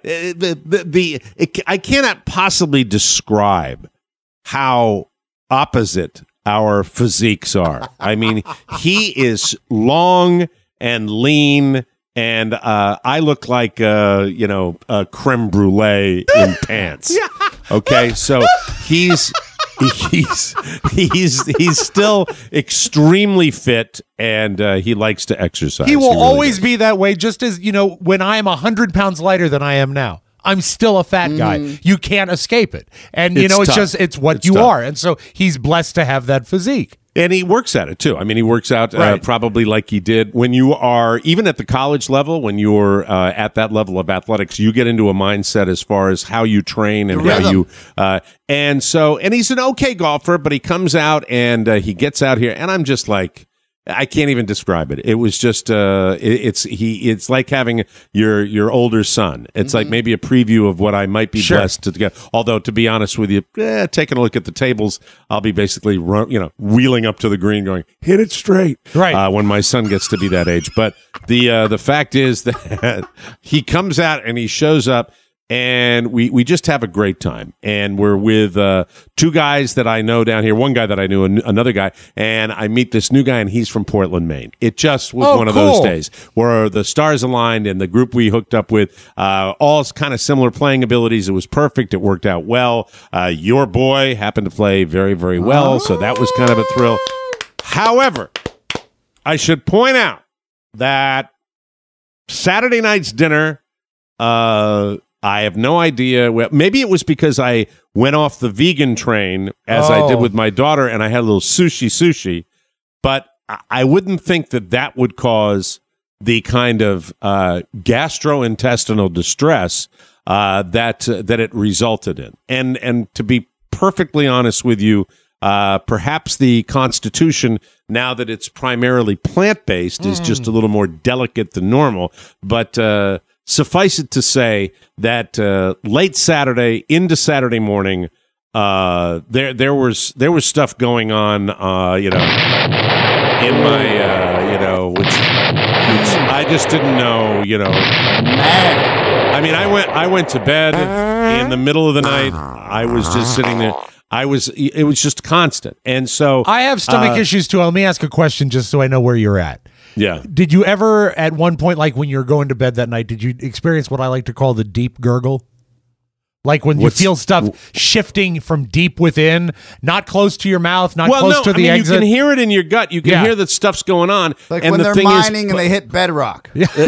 cannot possibly describe how opposite our physiques are. I mean, he is long and lean, and I look like a creme brulee in pants. Okay, so he's still extremely fit, and he likes to exercise. He will always be that way, just as, when I am 100 pounds lighter than I am now. I'm still a fat guy. You can't escape it. And, it's what you are. And so he's blessed to have that physique. And he works at it, too. I mean, he works out probably like he did when you are, even at the college level, when you're at that level of athletics, you get into a mindset as far as how you train and how you, and he's an okay golfer, but he comes out and he gets out here, and I'm just like, I can't even describe it. It was just it's like having your older son. It's like maybe a preview of what I might be blessed to get. Although, to be honest with you, taking a look at the tables, I'll be basically wheeling up to the green, going, hit it straight. Right. When my son gets to be that age. But the fact is that he comes out and he shows up. And we just have a great time. And we're with two guys that I know down here, one guy that I knew, another guy, and I meet this new guy, and he's from Portland, Maine. It just was one of those days where the stars aligned, and the group we hooked up with, all kind of similar playing abilities. It was perfect. It worked out well. Your boy happened to play very, very well, so that was kind of a thrill. However, I should point out that Saturday night's dinner, I have no idea. Well, maybe it was because I went off the vegan train, as I did with my daughter, and I had a little sushi, but I wouldn't think that would cause the kind of gastrointestinal distress that it resulted in. And to be perfectly honest with you, perhaps the Constitution, now that it's primarily plant-based, is just a little more delicate than normal, but suffice it to say that late Saturday into Saturday morning, there was stuff going on, in my, which I just didn't know, I mean, I went to bed in the middle of the night. I was just sitting there. It was just constant, and so I have stomach issues too. Let me ask a question just so I know where you're at. Yeah. Did you ever, at one point, like when you're going to bed that night, did you experience what I like to call the deep gurgle? Like when you feel stuff shifting from deep within, not close to your mouth, not close to the exit. You can hear it in your gut. You can hear that stuff's going on. Like when they're mining and they hit bedrock.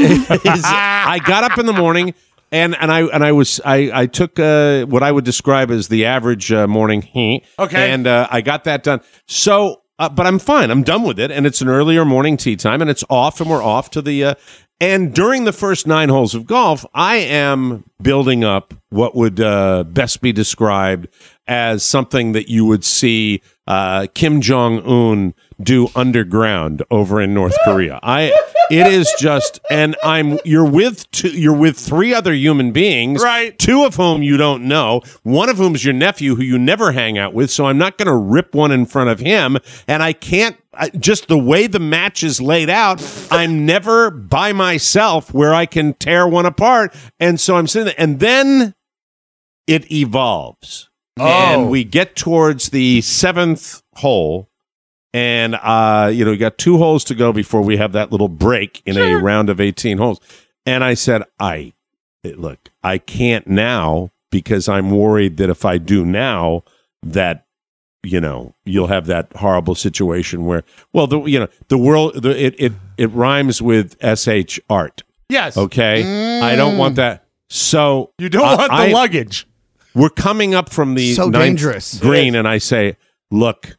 I got up in the morning and I took what I would describe as the average morning. Okay. And I got that done. So. But I'm fine. I'm done with it, and it's an earlier morning tea time, and it's off, and we're off to the. And during the first 9 holes of golf, I am building up what would best be described as something that you would see Kim Jong-un do underground over in North Korea. It is just, and you're with 3 other human beings, right? 2 of whom you don't know, one of whom is your nephew who you never hang out with, so I'm not going to rip one in front of him, and I can't, just the way the match is laid out, I'm never by myself where I can tear one apart, and so I'm sitting there, and then it evolves, and we get towards the 7th hole, and, we got 2 holes to go before we have that little break in a round of 18 holes. And I said, look, I can't now because I'm worried that if I do now that, you'll have that horrible situation where, well, the world, it rhymes with SH art. Yes. Okay. I don't want that. So you don't want the luggage. We're coming up from the ninth green, and I say, look,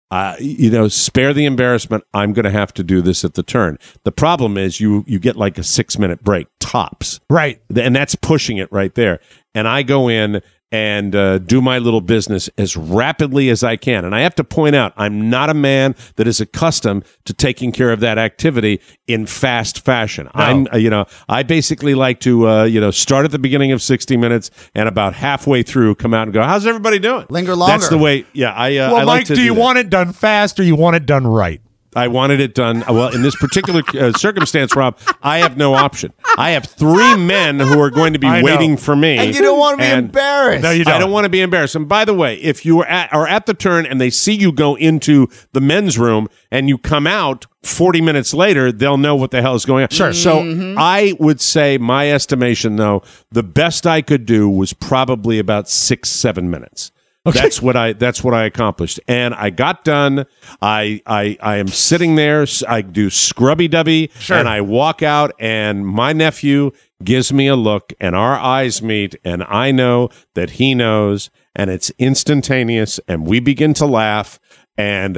spare the embarrassment. I'm going to have to do this at the turn. The problem is you get like a 6-minute break tops. Right. And that's pushing it right there. And I go in and do my little business as rapidly as I can. And I have to point out, I'm not a man that is accustomed to taking care of that activity in fast fashion. No. I basically like to, start at the beginning of 60 Minutes and about halfway through come out and go, how's everybody doing? Linger longer. That's the way. Yeah. Well, I like Mike, to do you want it done fast or you want it done right? I wanted it done. Well, in this particular circumstance, Rob, I have no option. I have 3 men who are going to be waiting for me. And you don't want to be embarrassed. No, you don't. I don't want to be embarrassed. And by the way, if you are at the turn and they see you go into the men's room and you come out 40 minutes later, they'll know what the hell is going on. Sure. So I would say my estimation, though, the best I could do was probably about 6-7 minutes. Okay. That's what I accomplished, and I got done. I am sitting there. I do scrubby dubby, and I walk out, and my nephew gives me a look, and our eyes meet, and I know that he knows, and it's instantaneous, and we begin to laugh. And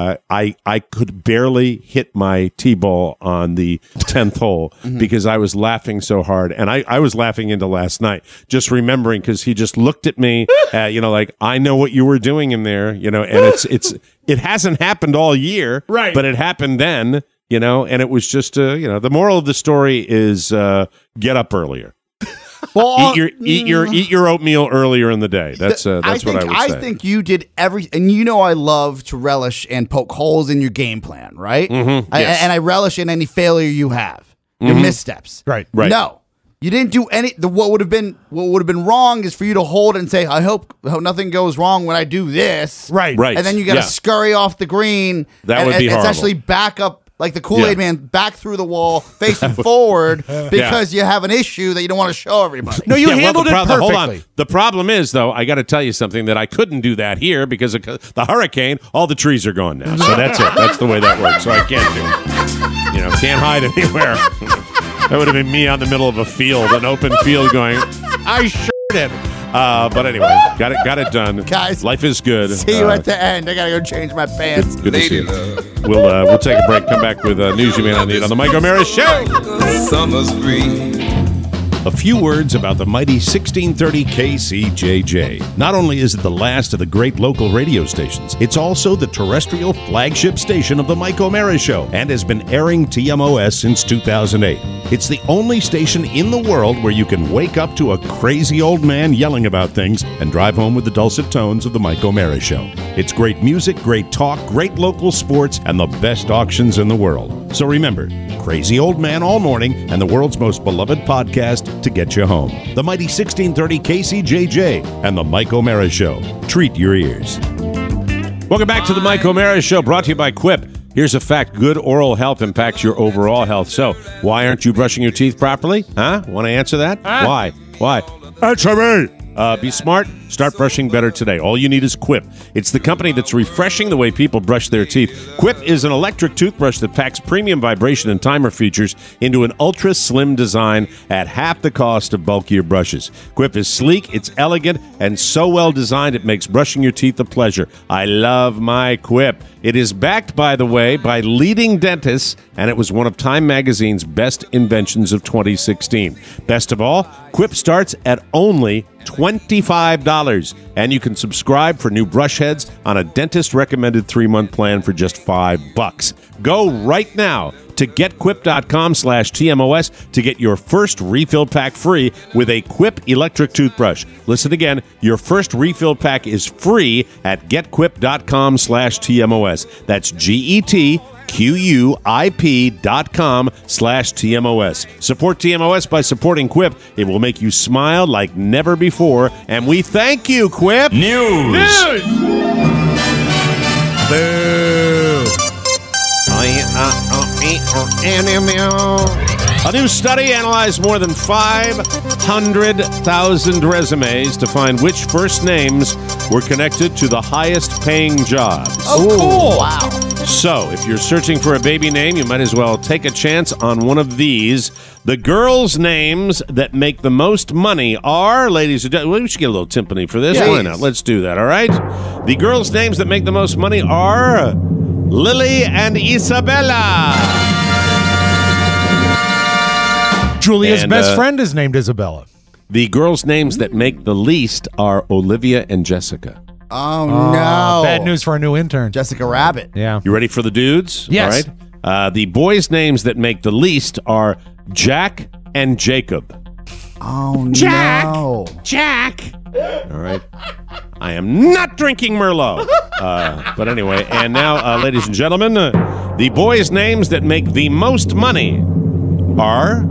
I could barely hit my tee-ball on the 10th hole because I was laughing so hard. And I was laughing into last night, just remembering because he just looked at me, like, I know what you were doing in there, and it hasn't happened all year, right? But it happened then, and it was just, the moral of the story is get up earlier. Well, eat your oatmeal earlier in the day. That's what I would say. I think you did and I love to relish and poke holes in your game plan, right? Mm-hmm. Yes. And I relish in any failure you have, your missteps. Right. No, you didn't do any. What would have been wrong is for you to hold and say, I hope nothing goes wrong when I do this. Right. And then you got to scurry off the green. That would be horrible. Essentially back up. Like the Kool-Aid man, back through the wall, facing forward, because you have an issue that you don't want to show everybody. No, you handled it perfectly. Hold on. The problem is, though, I got to tell you something that I couldn't do that here because of the hurricane. All the trees are gone now, so that's it. That's the way that works. So I can't do it. Can't hide anywhere. That would have been me out in the middle of a field, an open field, going, I sure did. But anyway, got it done. Guys, life is good. See you at the end. I gotta go change my pants. Good to see you. We'll take a break. Come back with news you may not need on the Mike O'Meara Show. Summer's breeze. A few words about the mighty 1630 KCJJ. Not only is it the last of the great local radio stations, it's also the terrestrial flagship station of the Mike O'Meara Show and has been airing TMOS since 2008. It's the only station in the world where you can wake up to a crazy old man yelling about things and drive home with the dulcet tones of the Mike O'Meara Show. It's great music, great talk, great local sports, and the best auctions in the world. So remember, crazy old man all morning and the world's most beloved podcast to get you home. The mighty 1630 KCJJ and the Mike O'Meara Show. Treat your ears. Welcome back to the Mike O'Meara Show, brought to you by Quip. Here's a fact. Good oral health impacts your overall health. So, why aren't you brushing your teeth properly? Huh? Want to answer that? Why? Answer me! Be smart. Start brushing better today. All you need is Quip. It's the company that's refreshing the way people brush their teeth. Quip is an electric toothbrush that packs premium vibration and timer features into an ultra-slim design at half the cost of bulkier brushes. Quip is sleek, it's elegant, and so well designed it makes brushing your teeth a pleasure. I love my Quip. It is backed, by the way, by leading dentists, and it was one of Time Magazine's best inventions of 2016. Best of all, Quip starts at only $25, and you can subscribe for new brush heads on a dentist-recommended 3-month plan for just $5. Go right now to getquip.com/TMOS to get your first refill pack free with a Quip electric toothbrush. Listen again, your first refill pack is free at getquip.com/TMOS. That's GETQUIP.com/TMOS. Support TMOS by supporting Quip. It will make you smile like never before. And we thank you, Quip. News. Boo. A new study analyzed more than 500,000 resumes to find which first names were connected to the highest paying jobs. Oh, cool. Wow. So, if you're searching for a baby name, you might as well take a chance on one of these. The girls' names that make the most money are, ladies and gentlemen, we should get a little timpani for this. Yes. Why not? Let's do that, all right? The girls' names that make the most money are Lily and Isabella. Julia's best friend is named Isabella. The girls' names that make the least are Olivia and Jessica. Oh, no. Bad news for our new intern. Jessica Rabbit. Yeah. You ready for the dudes? Yes. All right. The boys' names that make the least are Jack and Jacob. Oh, no. Jack. All right. I am not drinking Merlot. But anyway, and now, ladies and gentlemen, the boys' names that make the most money are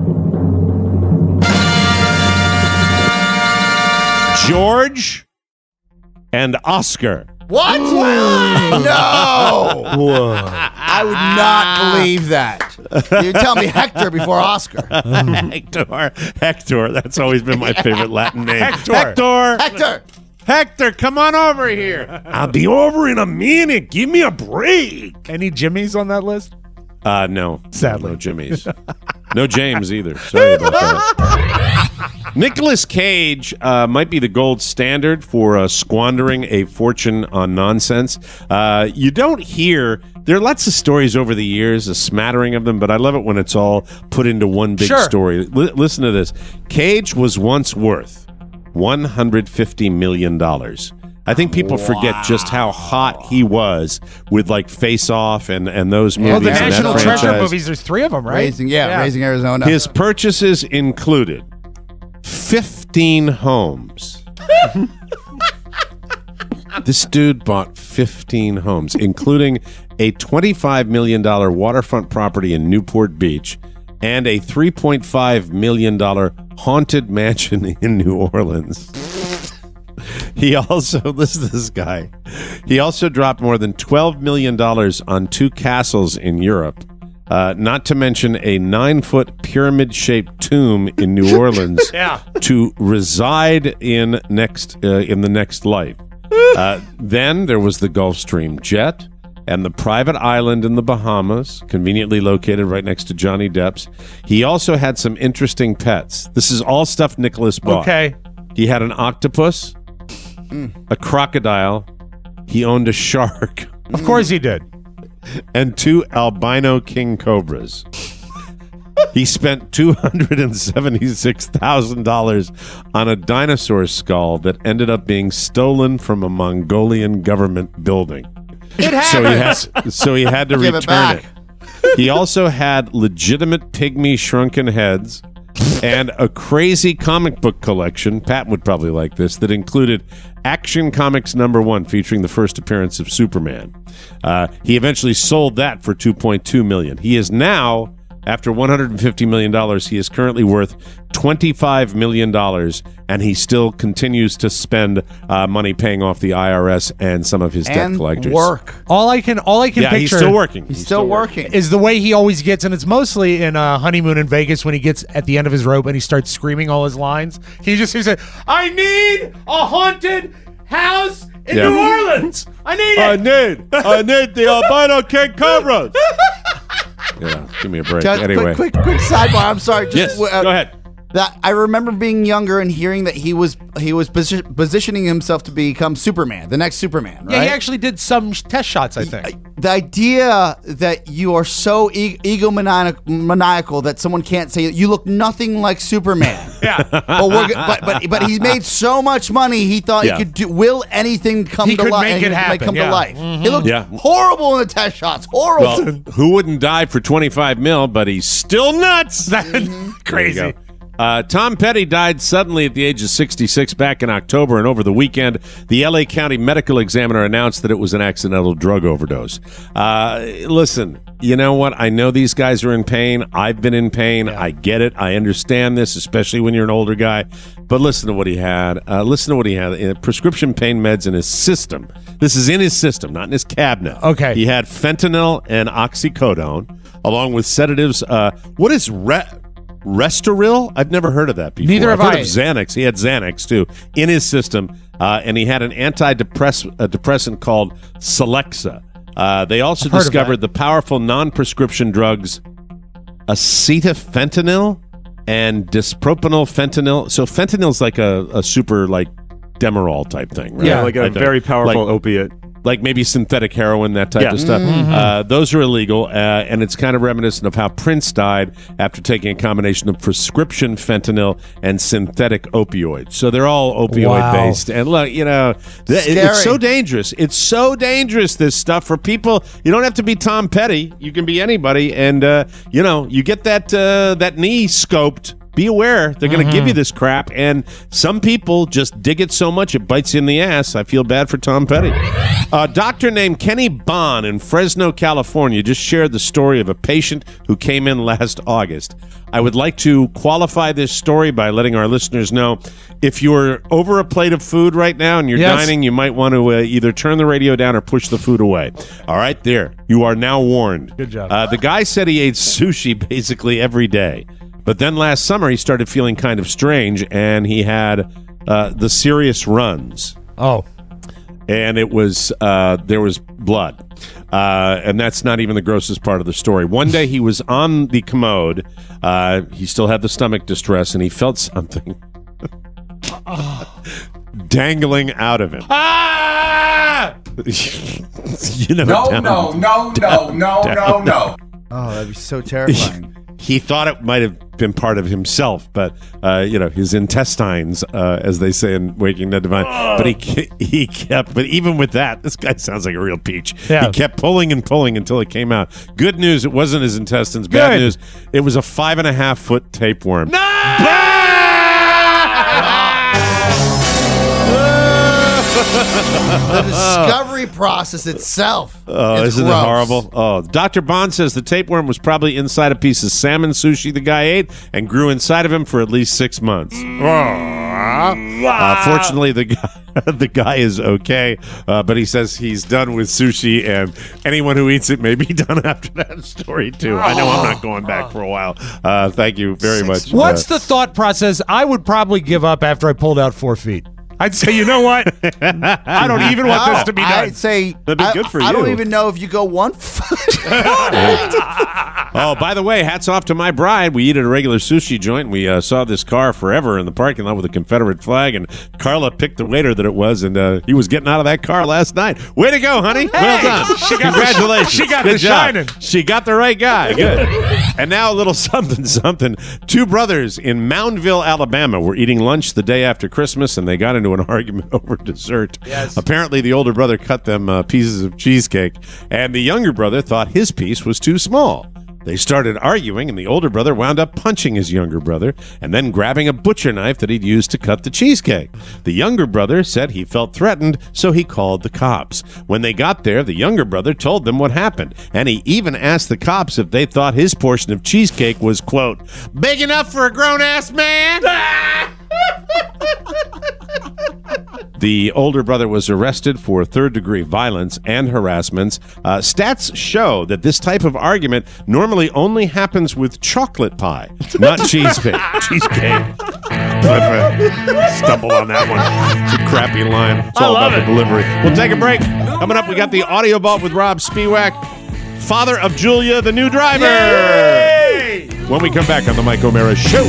George and Oscar. What? No. I would not believe that. You tell me Hector before Oscar. Hector. That's always been my favorite Latin name. Hector. Hector, come on over here. I'll be over in a minute. Give me a break. Any Jimmys on that list? No. Sadly. No Jimmys. No James either. Sorry about that. Nicolas Cage might be the gold standard for squandering a fortune on nonsense. You don't hear... There are lots of stories over the years, a smattering of them, but I love it when it's all put into one big story. Listen to this. Cage was once worth $150 million. I think people forget just how hot he was with like Face Off and those movies. Well, the and National that Treasure franchise. movies, there's 3 of them, right? Raising Arizona. His purchases included 15 homes. This dude bought 15 homes, including a $25 million waterfront property in Newport Beach and a $3.5 million haunted mansion in New Orleans. He also, listen to this guy, he also dropped more than $12 million on 2 castles in Europe, not to mention a 9-foot pyramid-shaped tomb in New Orleans to reside in the next life. Then there was the Gulfstream jet and the private island in the Bahamas, conveniently located right next to Johnny Depp's. He also had some interesting pets. This is all stuff Nicholas bought. Okay. He had an octopus, a crocodile. He owned a shark. Of course he did. And 2 albino king cobras. He spent $276,000 on a dinosaur skull that ended up being stolen from a Mongolian government building. It happens. So he had to Give it return back. it. He also had legitimate pygmy shrunken heads and a crazy comic book collection, Pat would probably like this, that included Action Comics #1 featuring the first appearance of Superman. He eventually sold that for $2.2 million. He is now, after $150 million, he is currently worth $25 million, and he still continues to spend money paying off the IRS and some of his debt collectors. All I can picture. He's still working. He's still working. Is the way he always gets, and it's mostly in Honeymoon in Vegas when he gets at the end of his rope and he starts screaming all his lines. He said, "I need a haunted house in New Orleans. I need it. I need the albino king cobras." Yeah, give me a break. Just Anyway, quick sidebar. I'm sorry. Yes, go ahead. That I remember being younger and hearing that he was positioning himself to become Superman, the next Superman. Right? Yeah, he actually did some test shots, I think. The idea that you are so egomaniacal that someone can't say you look nothing like Superman. Yeah, but he made so much money he thought he could will anything come to life. Make it happen. Come to life. Mm-hmm. He looked horrible in the test shots. Horrible. Well, who wouldn't die for $25 million? But he's still nuts. Crazy. Tom Petty died suddenly at the age of 66 back in October, and over the weekend, the L.A. County Medical Examiner announced that it was an accidental drug overdose. Listen, you know what? I know these guys are in pain. I've been in pain. Yeah. I get it. I understand this, especially when you're an older guy. But listen to what he had. Prescription pain meds in his system. This is in his system, not in his cabinet. Okay. He had fentanyl and oxycodone, along with sedatives. What is Restoril? I've never heard of that before. Neither have I've heard I. of Xanax. He had Xanax, too, in his system, and he had an antidepressant called Celexa. They also discovered the powerful non-prescription drugs acetafentanil and dispropanol fentanyl. So fentanyl's like a super, like, Demerol type thing, right? Yeah, like a very powerful opiate. like maybe synthetic heroin, that type of stuff. Those are illegal, and it's kind of reminiscent of how Prince died after taking a combination of prescription fentanyl and synthetic opioids. So they're all opioid-based. And look, it's so dangerous. It's so dangerous, this stuff, for people. You don't have to be Tom Petty. You can be anybody, and, you get that knee scoped. Be aware, they're going to give you this crap, and some people just dig it so much it bites you in the ass. I feel bad for Tom Petty. A doctor named Kenny Bond in Fresno, California, just shared the story of a patient who came in last August. I would like to qualify this story by letting our listeners know, if you're over a plate of food right now and you're dining, you might want to either turn the radio down or push the food away. All right, there. You are now warned. Good job. The guy said he ate sushi basically every day. But then last summer, he started feeling kind of strange, and he had the serious runs. Oh. And it was there was blood. And that's not even the grossest part of the story. One day, he was on the commode. He still had the stomach distress, and he felt something dangling out of him. Ah! No. Oh, that'd be so terrifying. He thought it might have been part of himself, but his intestines, as they say in Waking Ned Devine. But he kept. But even with that, this guy sounds like a real peach. Yeah. He kept pulling and pulling until it came out. Good news, it wasn't his intestines. Bad news, it was a 5.5-foot tapeworm. No! The discovery process itself. Oh, isn't it horrible? Oh, Dr. Bond says the tapeworm was probably inside a piece of salmon sushi the guy ate and grew inside of him for at least 6 months. Fortunately, the guy is okay, but he says he's done with sushi, and anyone who eats it may be done after that story, too. I know I'm not going back for a while. Thank you very much. What's the thought process? I would probably give up after I pulled out 4 feet. I'd say, you know what? I don't even want this to be done. I'd say that'd be good for you. I don't even know if you go 1 foot. Oh, by the way, hats off to my bride. We eat at a regular sushi joint, and we saw this car forever in the parking lot with a Confederate flag, and Carla picked the waiter that it was, and he was getting out of that car last night. Way to go, honey. Hey, well done. Congratulations. She got good the job. shining. She got the right guy. Good. And now a little something. 2 brothers in Moundville, Alabama were eating lunch the day after Christmas, and they got into an argument over dessert. Yes. Apparently, the older brother cut them pieces of cheesecake, and the younger brother thought his piece was too small. They started arguing, and the older brother wound up punching his younger brother and then grabbing a butcher knife that he'd used to cut the cheesecake. The younger brother said he felt threatened, so he called the cops. When they got there, the younger brother told them what happened, and he even asked the cops if they thought his portion of cheesecake was, quote, big enough for a grown-ass man? The older brother was arrested for third-degree violence and harassment. Stats show that this type of argument normally only happens with chocolate pie, not cheesecake. Stumbled on that one. It's a crappy line. It's all about the delivery. We'll take a break. Coming up, we got the Audio Vault with Rob Spiewak, father of Julia, the new driver. Yay! When we come back on the Mike O'Mara Show.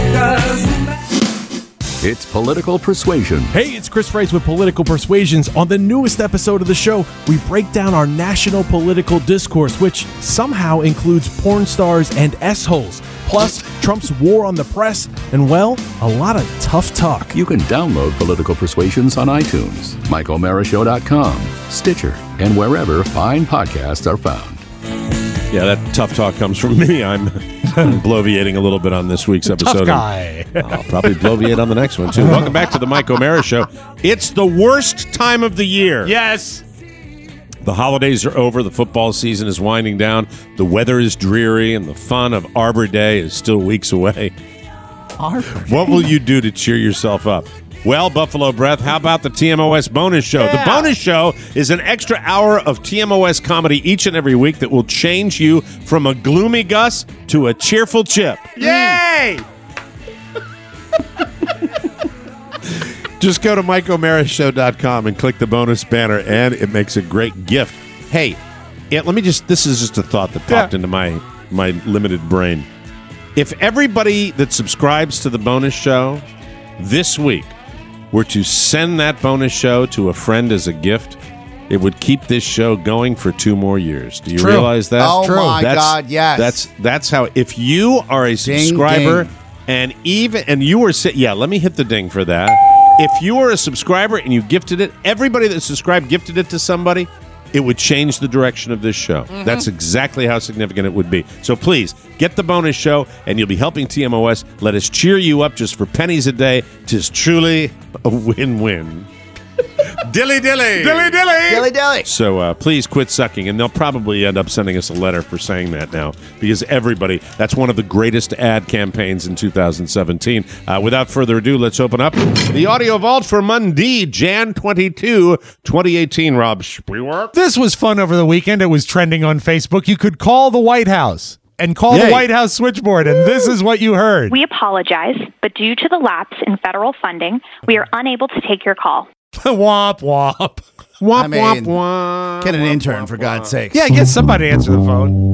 It's Political Persuasion. Hey, it's Chris Fraze with Political Persuasions. On the newest episode of the show, we break down our national political discourse, which somehow includes porn stars and S-holes, plus Trump's war on the press, and, well, a lot of tough talk. You can download Political Persuasions on iTunes, MikeO'MaraShow.com, Stitcher, and wherever fine podcasts are found. Yeah, that tough talk comes from me. I'm bloviating a little bit on this week's episode. Tough guy. I'll probably bloviate on the next one, too. Welcome back to the Mike O'Mara Show. It's the worst time of the year. Yes. The holidays are over. The football season is winding down. The weather is dreary, and the fun of Arbor Day is still weeks away. What will you do to cheer yourself up? Well, Buffalo Breath, how about the TMOS Bonus Show? Yeah. The Bonus Show is an extra hour of TMOS comedy each and every week that will change you from a gloomy Gus to a cheerful Chip. Yay! Just go to MikeO'MaraShow.com and click the bonus banner, and it makes a great gift. Hey, this is just a thought that popped into my limited brain. If everybody that subscribes to the Bonus Show this week were to send that bonus show to a friend as a gift, it would keep this show going for 2 more years. Do you True. realize that? Oh, my God, yes. That's how, if you are a subscriber, and you were, let me hit the ding for that. If you were a subscriber and you gifted it, everybody that subscribed gifted it to somebody, it would change the direction of this show. Mm-hmm. That's exactly how significant it would be. So please, get the bonus show, and you'll be helping TMOS. Let us cheer you up just for pennies a day. 'Tis truly a win-win. Dilly dilly. Dilly dilly. Dilly dilly. So please quit sucking, and they'll probably end up sending us a letter for saying that now, because that's one of the greatest ad campaigns in 2017. Without further ado, let's open up the audio vault for Monday, Jan 22, 2018. Rob Spiewak. This was fun over the weekend. It was trending on Facebook. You could call the White House and call the White House switchboard, and this is what you heard. We apologize, but due to the lapse in federal funding, we are unable to take your call. Womp womp. Womp womp womp. Get an intern, for God's sakes. Yeah, get somebody to answer the phone.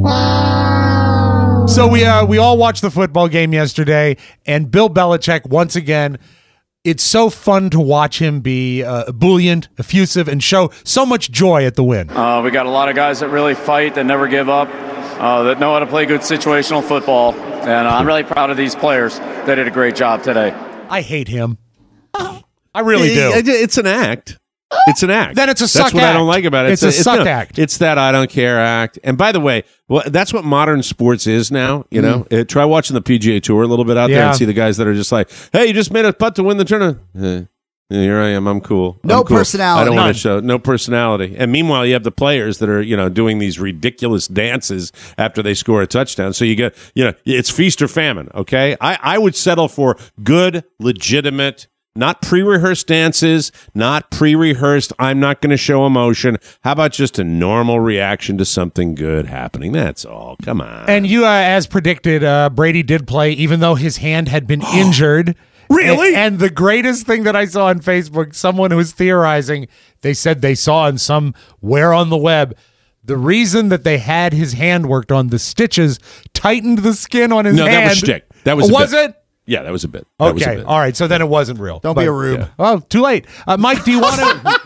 So we all watched the football game yesterday, and Bill Belichick, once again, it's so fun to watch him be ebullient, effusive, and show so much joy at the win. We got a lot of guys that really fight, that never give up, that know how to play good situational football, and I'm really proud of these players. They did a great job today. I hate him. I really do. It's an act. It's an act. Then it's a suck That's what act. I don't like about it. It's a suck act. It's that I don't care act. And by the way, that's what modern sports is now. You know, try watching the PGA Tour a little bit out there and see the guys that are just like, "Hey, you just made a putt to win the tournament." Here I am. I'm cool. No cool. personality. I don't want to show no personality. And meanwhile, you have the players that are doing these ridiculous dances after they score a touchdown. So you get it's feast or famine. Okay, I would settle for good, legitimate. Not pre-rehearsed dances, not pre-rehearsed, I'm not going to show emotion. How about just a normal reaction to something good happening? That's all. Come on. And you, as predicted, Brady did play, even though his hand had been injured. Really? And the greatest thing that I saw on Facebook, someone who was theorizing, they said they saw on somewhere on the web, the reason that they had his hand worked on, the stitches tightened the skin on his hand. No, that was shtick. That was was it? Yeah, that was a bit. Okay, all right. So then it wasn't real. Don't be a rube. Yeah. Oh, too late. Mike, do you want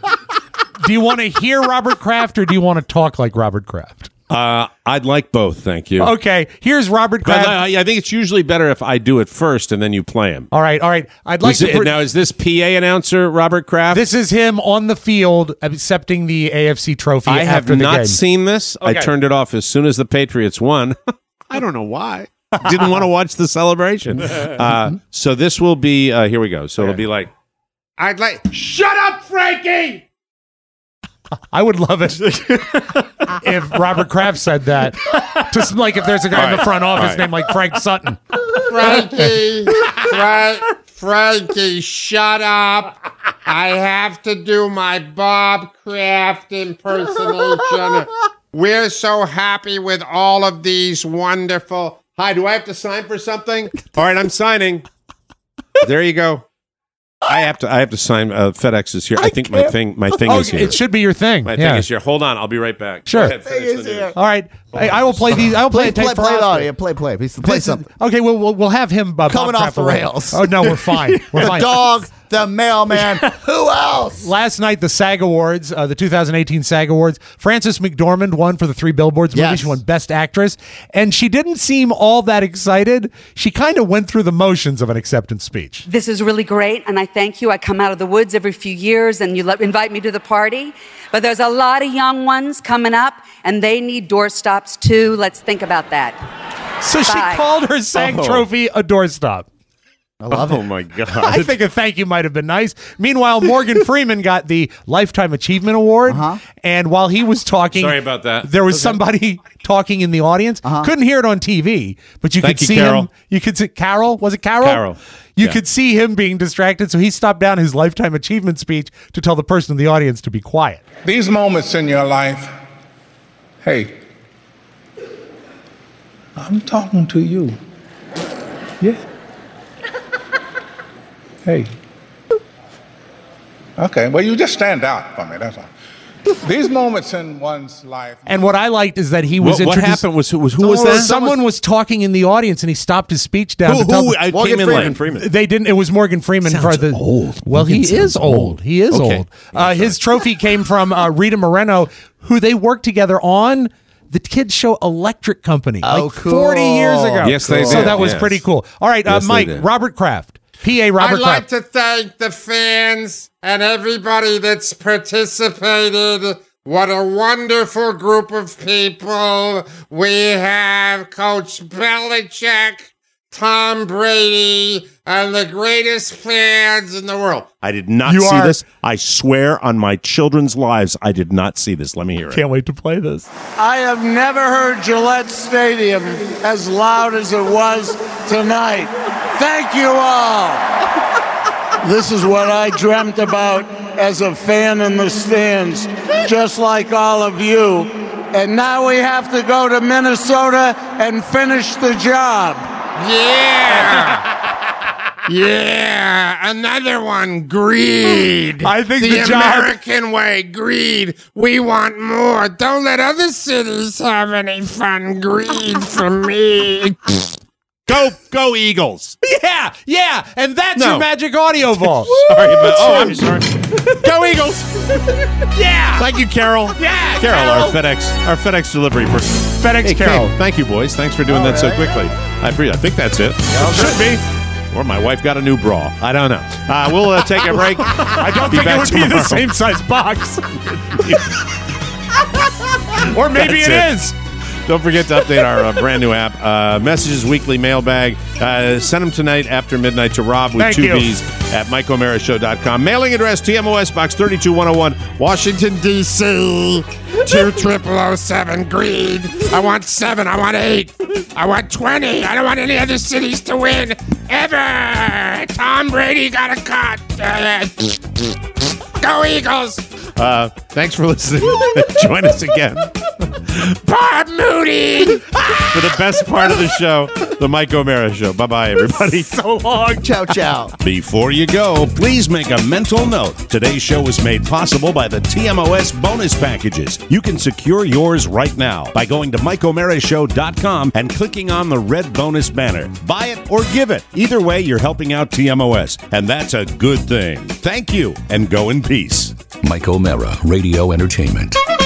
to hear Robert Kraft, or do you want to talk like Robert Kraft? I'd like both, thank you. Okay, here's Robert Kraft. I think it's usually better if I do it first and then you play him. All right. I'd like to. Now, is this PA announcer Robert Kraft? This is him on the field accepting the AFC trophy. I have after the not game. seen this. Okay. I turned it off as soon as the Patriots won. I don't know why. Didn't want to watch the celebration. So this will be, here we go. So it'll be like, Shut up, Frankie! I would love it if Robert Kraft said that. Just like if there's a guy in the front office named like Frank Sutton. Frankie, shut up. I have to do my Bob Kraft impersonation. We're so happy with all of these wonderful... Hi, do I have to sign for something? All right, I'm signing. There you go. I have to sign. FedEx is here. I think my thing is here. It should be your thing. My thing is here. Hold on, I'll be right back. Sure. Go ahead, all right, I will play these. I will play a tape for audio. Play something. Okay, we'll have him coming off the rails. Oh no, we're fine. We're fine. The dog, the mailman. Who else? Last night, the SAG Awards, the 2018 SAG Awards. Frances McDormand won for the Three Billboards movie. She won Best Actress, and she didn't seem all that excited. She kind of went through the motions of an acceptance speech. This is really great, and I thank you. I come out of the woods every few years, and you invite me to the party. But there's a lot of young ones coming up, and they need doorstops too. Let's think about that. So she called her SAG trophy a doorstop. I love it. Oh, my God. I think a thank you might have been nice. Meanwhile, Morgan Freeman got the Lifetime Achievement Award. And while he was talking... Sorry about that. There was somebody talking in the audience. Couldn't hear it on TV, but you could see Carol. him. You could see Carol. Was it Carol? Carol. You could see him being distracted, so he stopped down his Lifetime Achievement speech to tell the person in the audience to be quiet. These moments in your life, hey, I'm talking to you. Yeah. Hey. Okay, well, you just stand out for me, that's all. These moments in one's life. And what I liked is that he was What introduced. happened was who was that? Someone was talking in the audience and he stopped his speech down. I came in late. Freeman. They didn't. It was Morgan Freeman Sounds for the old. Well, Morgan he is old. He is Okay. old. His trophy came from Rita Moreno, who they worked together on the kids show Electric Company like 40 years ago. Yes, they So did. that was Yes. pretty cool. All right, Yes, they Mike, did. Robert Kraft. PA Robert I'd like Kraft. to thank the fans and everybody that's participated. What a wonderful group of people. We have Coach Belichick, Tom Brady, and the greatest fans in the world. I did not see this. I swear on my children's lives, I did not see this. Let me hear it. Can't wait to play this. I have never heard Gillette Stadium as loud as it was tonight. Thank you all. This is what I dreamt about as a fan in the stands, just like all of you. And now we have to go to Minnesota and finish the job. Yeah. Yeah, another one, greed. I think the the job- American way, greed. We want more. Don't let other cities have any fun. Greed from me. Go Eagles. Yeah, and that's No. your magic audio vault. Sorry, but I'm sorry. Go Eagles. Yeah. Thank you, Carol. Yeah, Carol, our FedEx delivery person. FedEx Hey, Carol. Kate, thank you, boys. Thanks for doing that so quickly. I think that's it. Should be. Or my wife got a new bra. I don't know. We'll take a break. I don't think it back would be the tomorrow. same size box. Or maybe That's it is. Don't forget to update our brand new app. Messages Weekly mailbag. Send them tonight after midnight to Rob with Thank 2 you. B's at MikeO'MaraShow.com. Mailing address TMOS Box 32101, Washington, D.C. 20007. Greed. I want 7. I want 8. I want 20. I don't want any other cities to win ever. Tom Brady got a cut. Go Eagles. Thanks for listening. Join us again Bob Moody. for the best part of the show, the Mike O'Mara Show. Bye-bye, everybody. So long. Ciao, ciao. Before you go, please make a mental note. Today's show was made possible by the TMOS bonus packages. You can secure yours right now by going to MikeO'MaraShow.com and clicking on the red bonus banner. Buy it or give it. Either way, you're helping out TMOS, and that's a good thing. Thank you, and go in peace. Mike O'Mara, Radio Entertainment.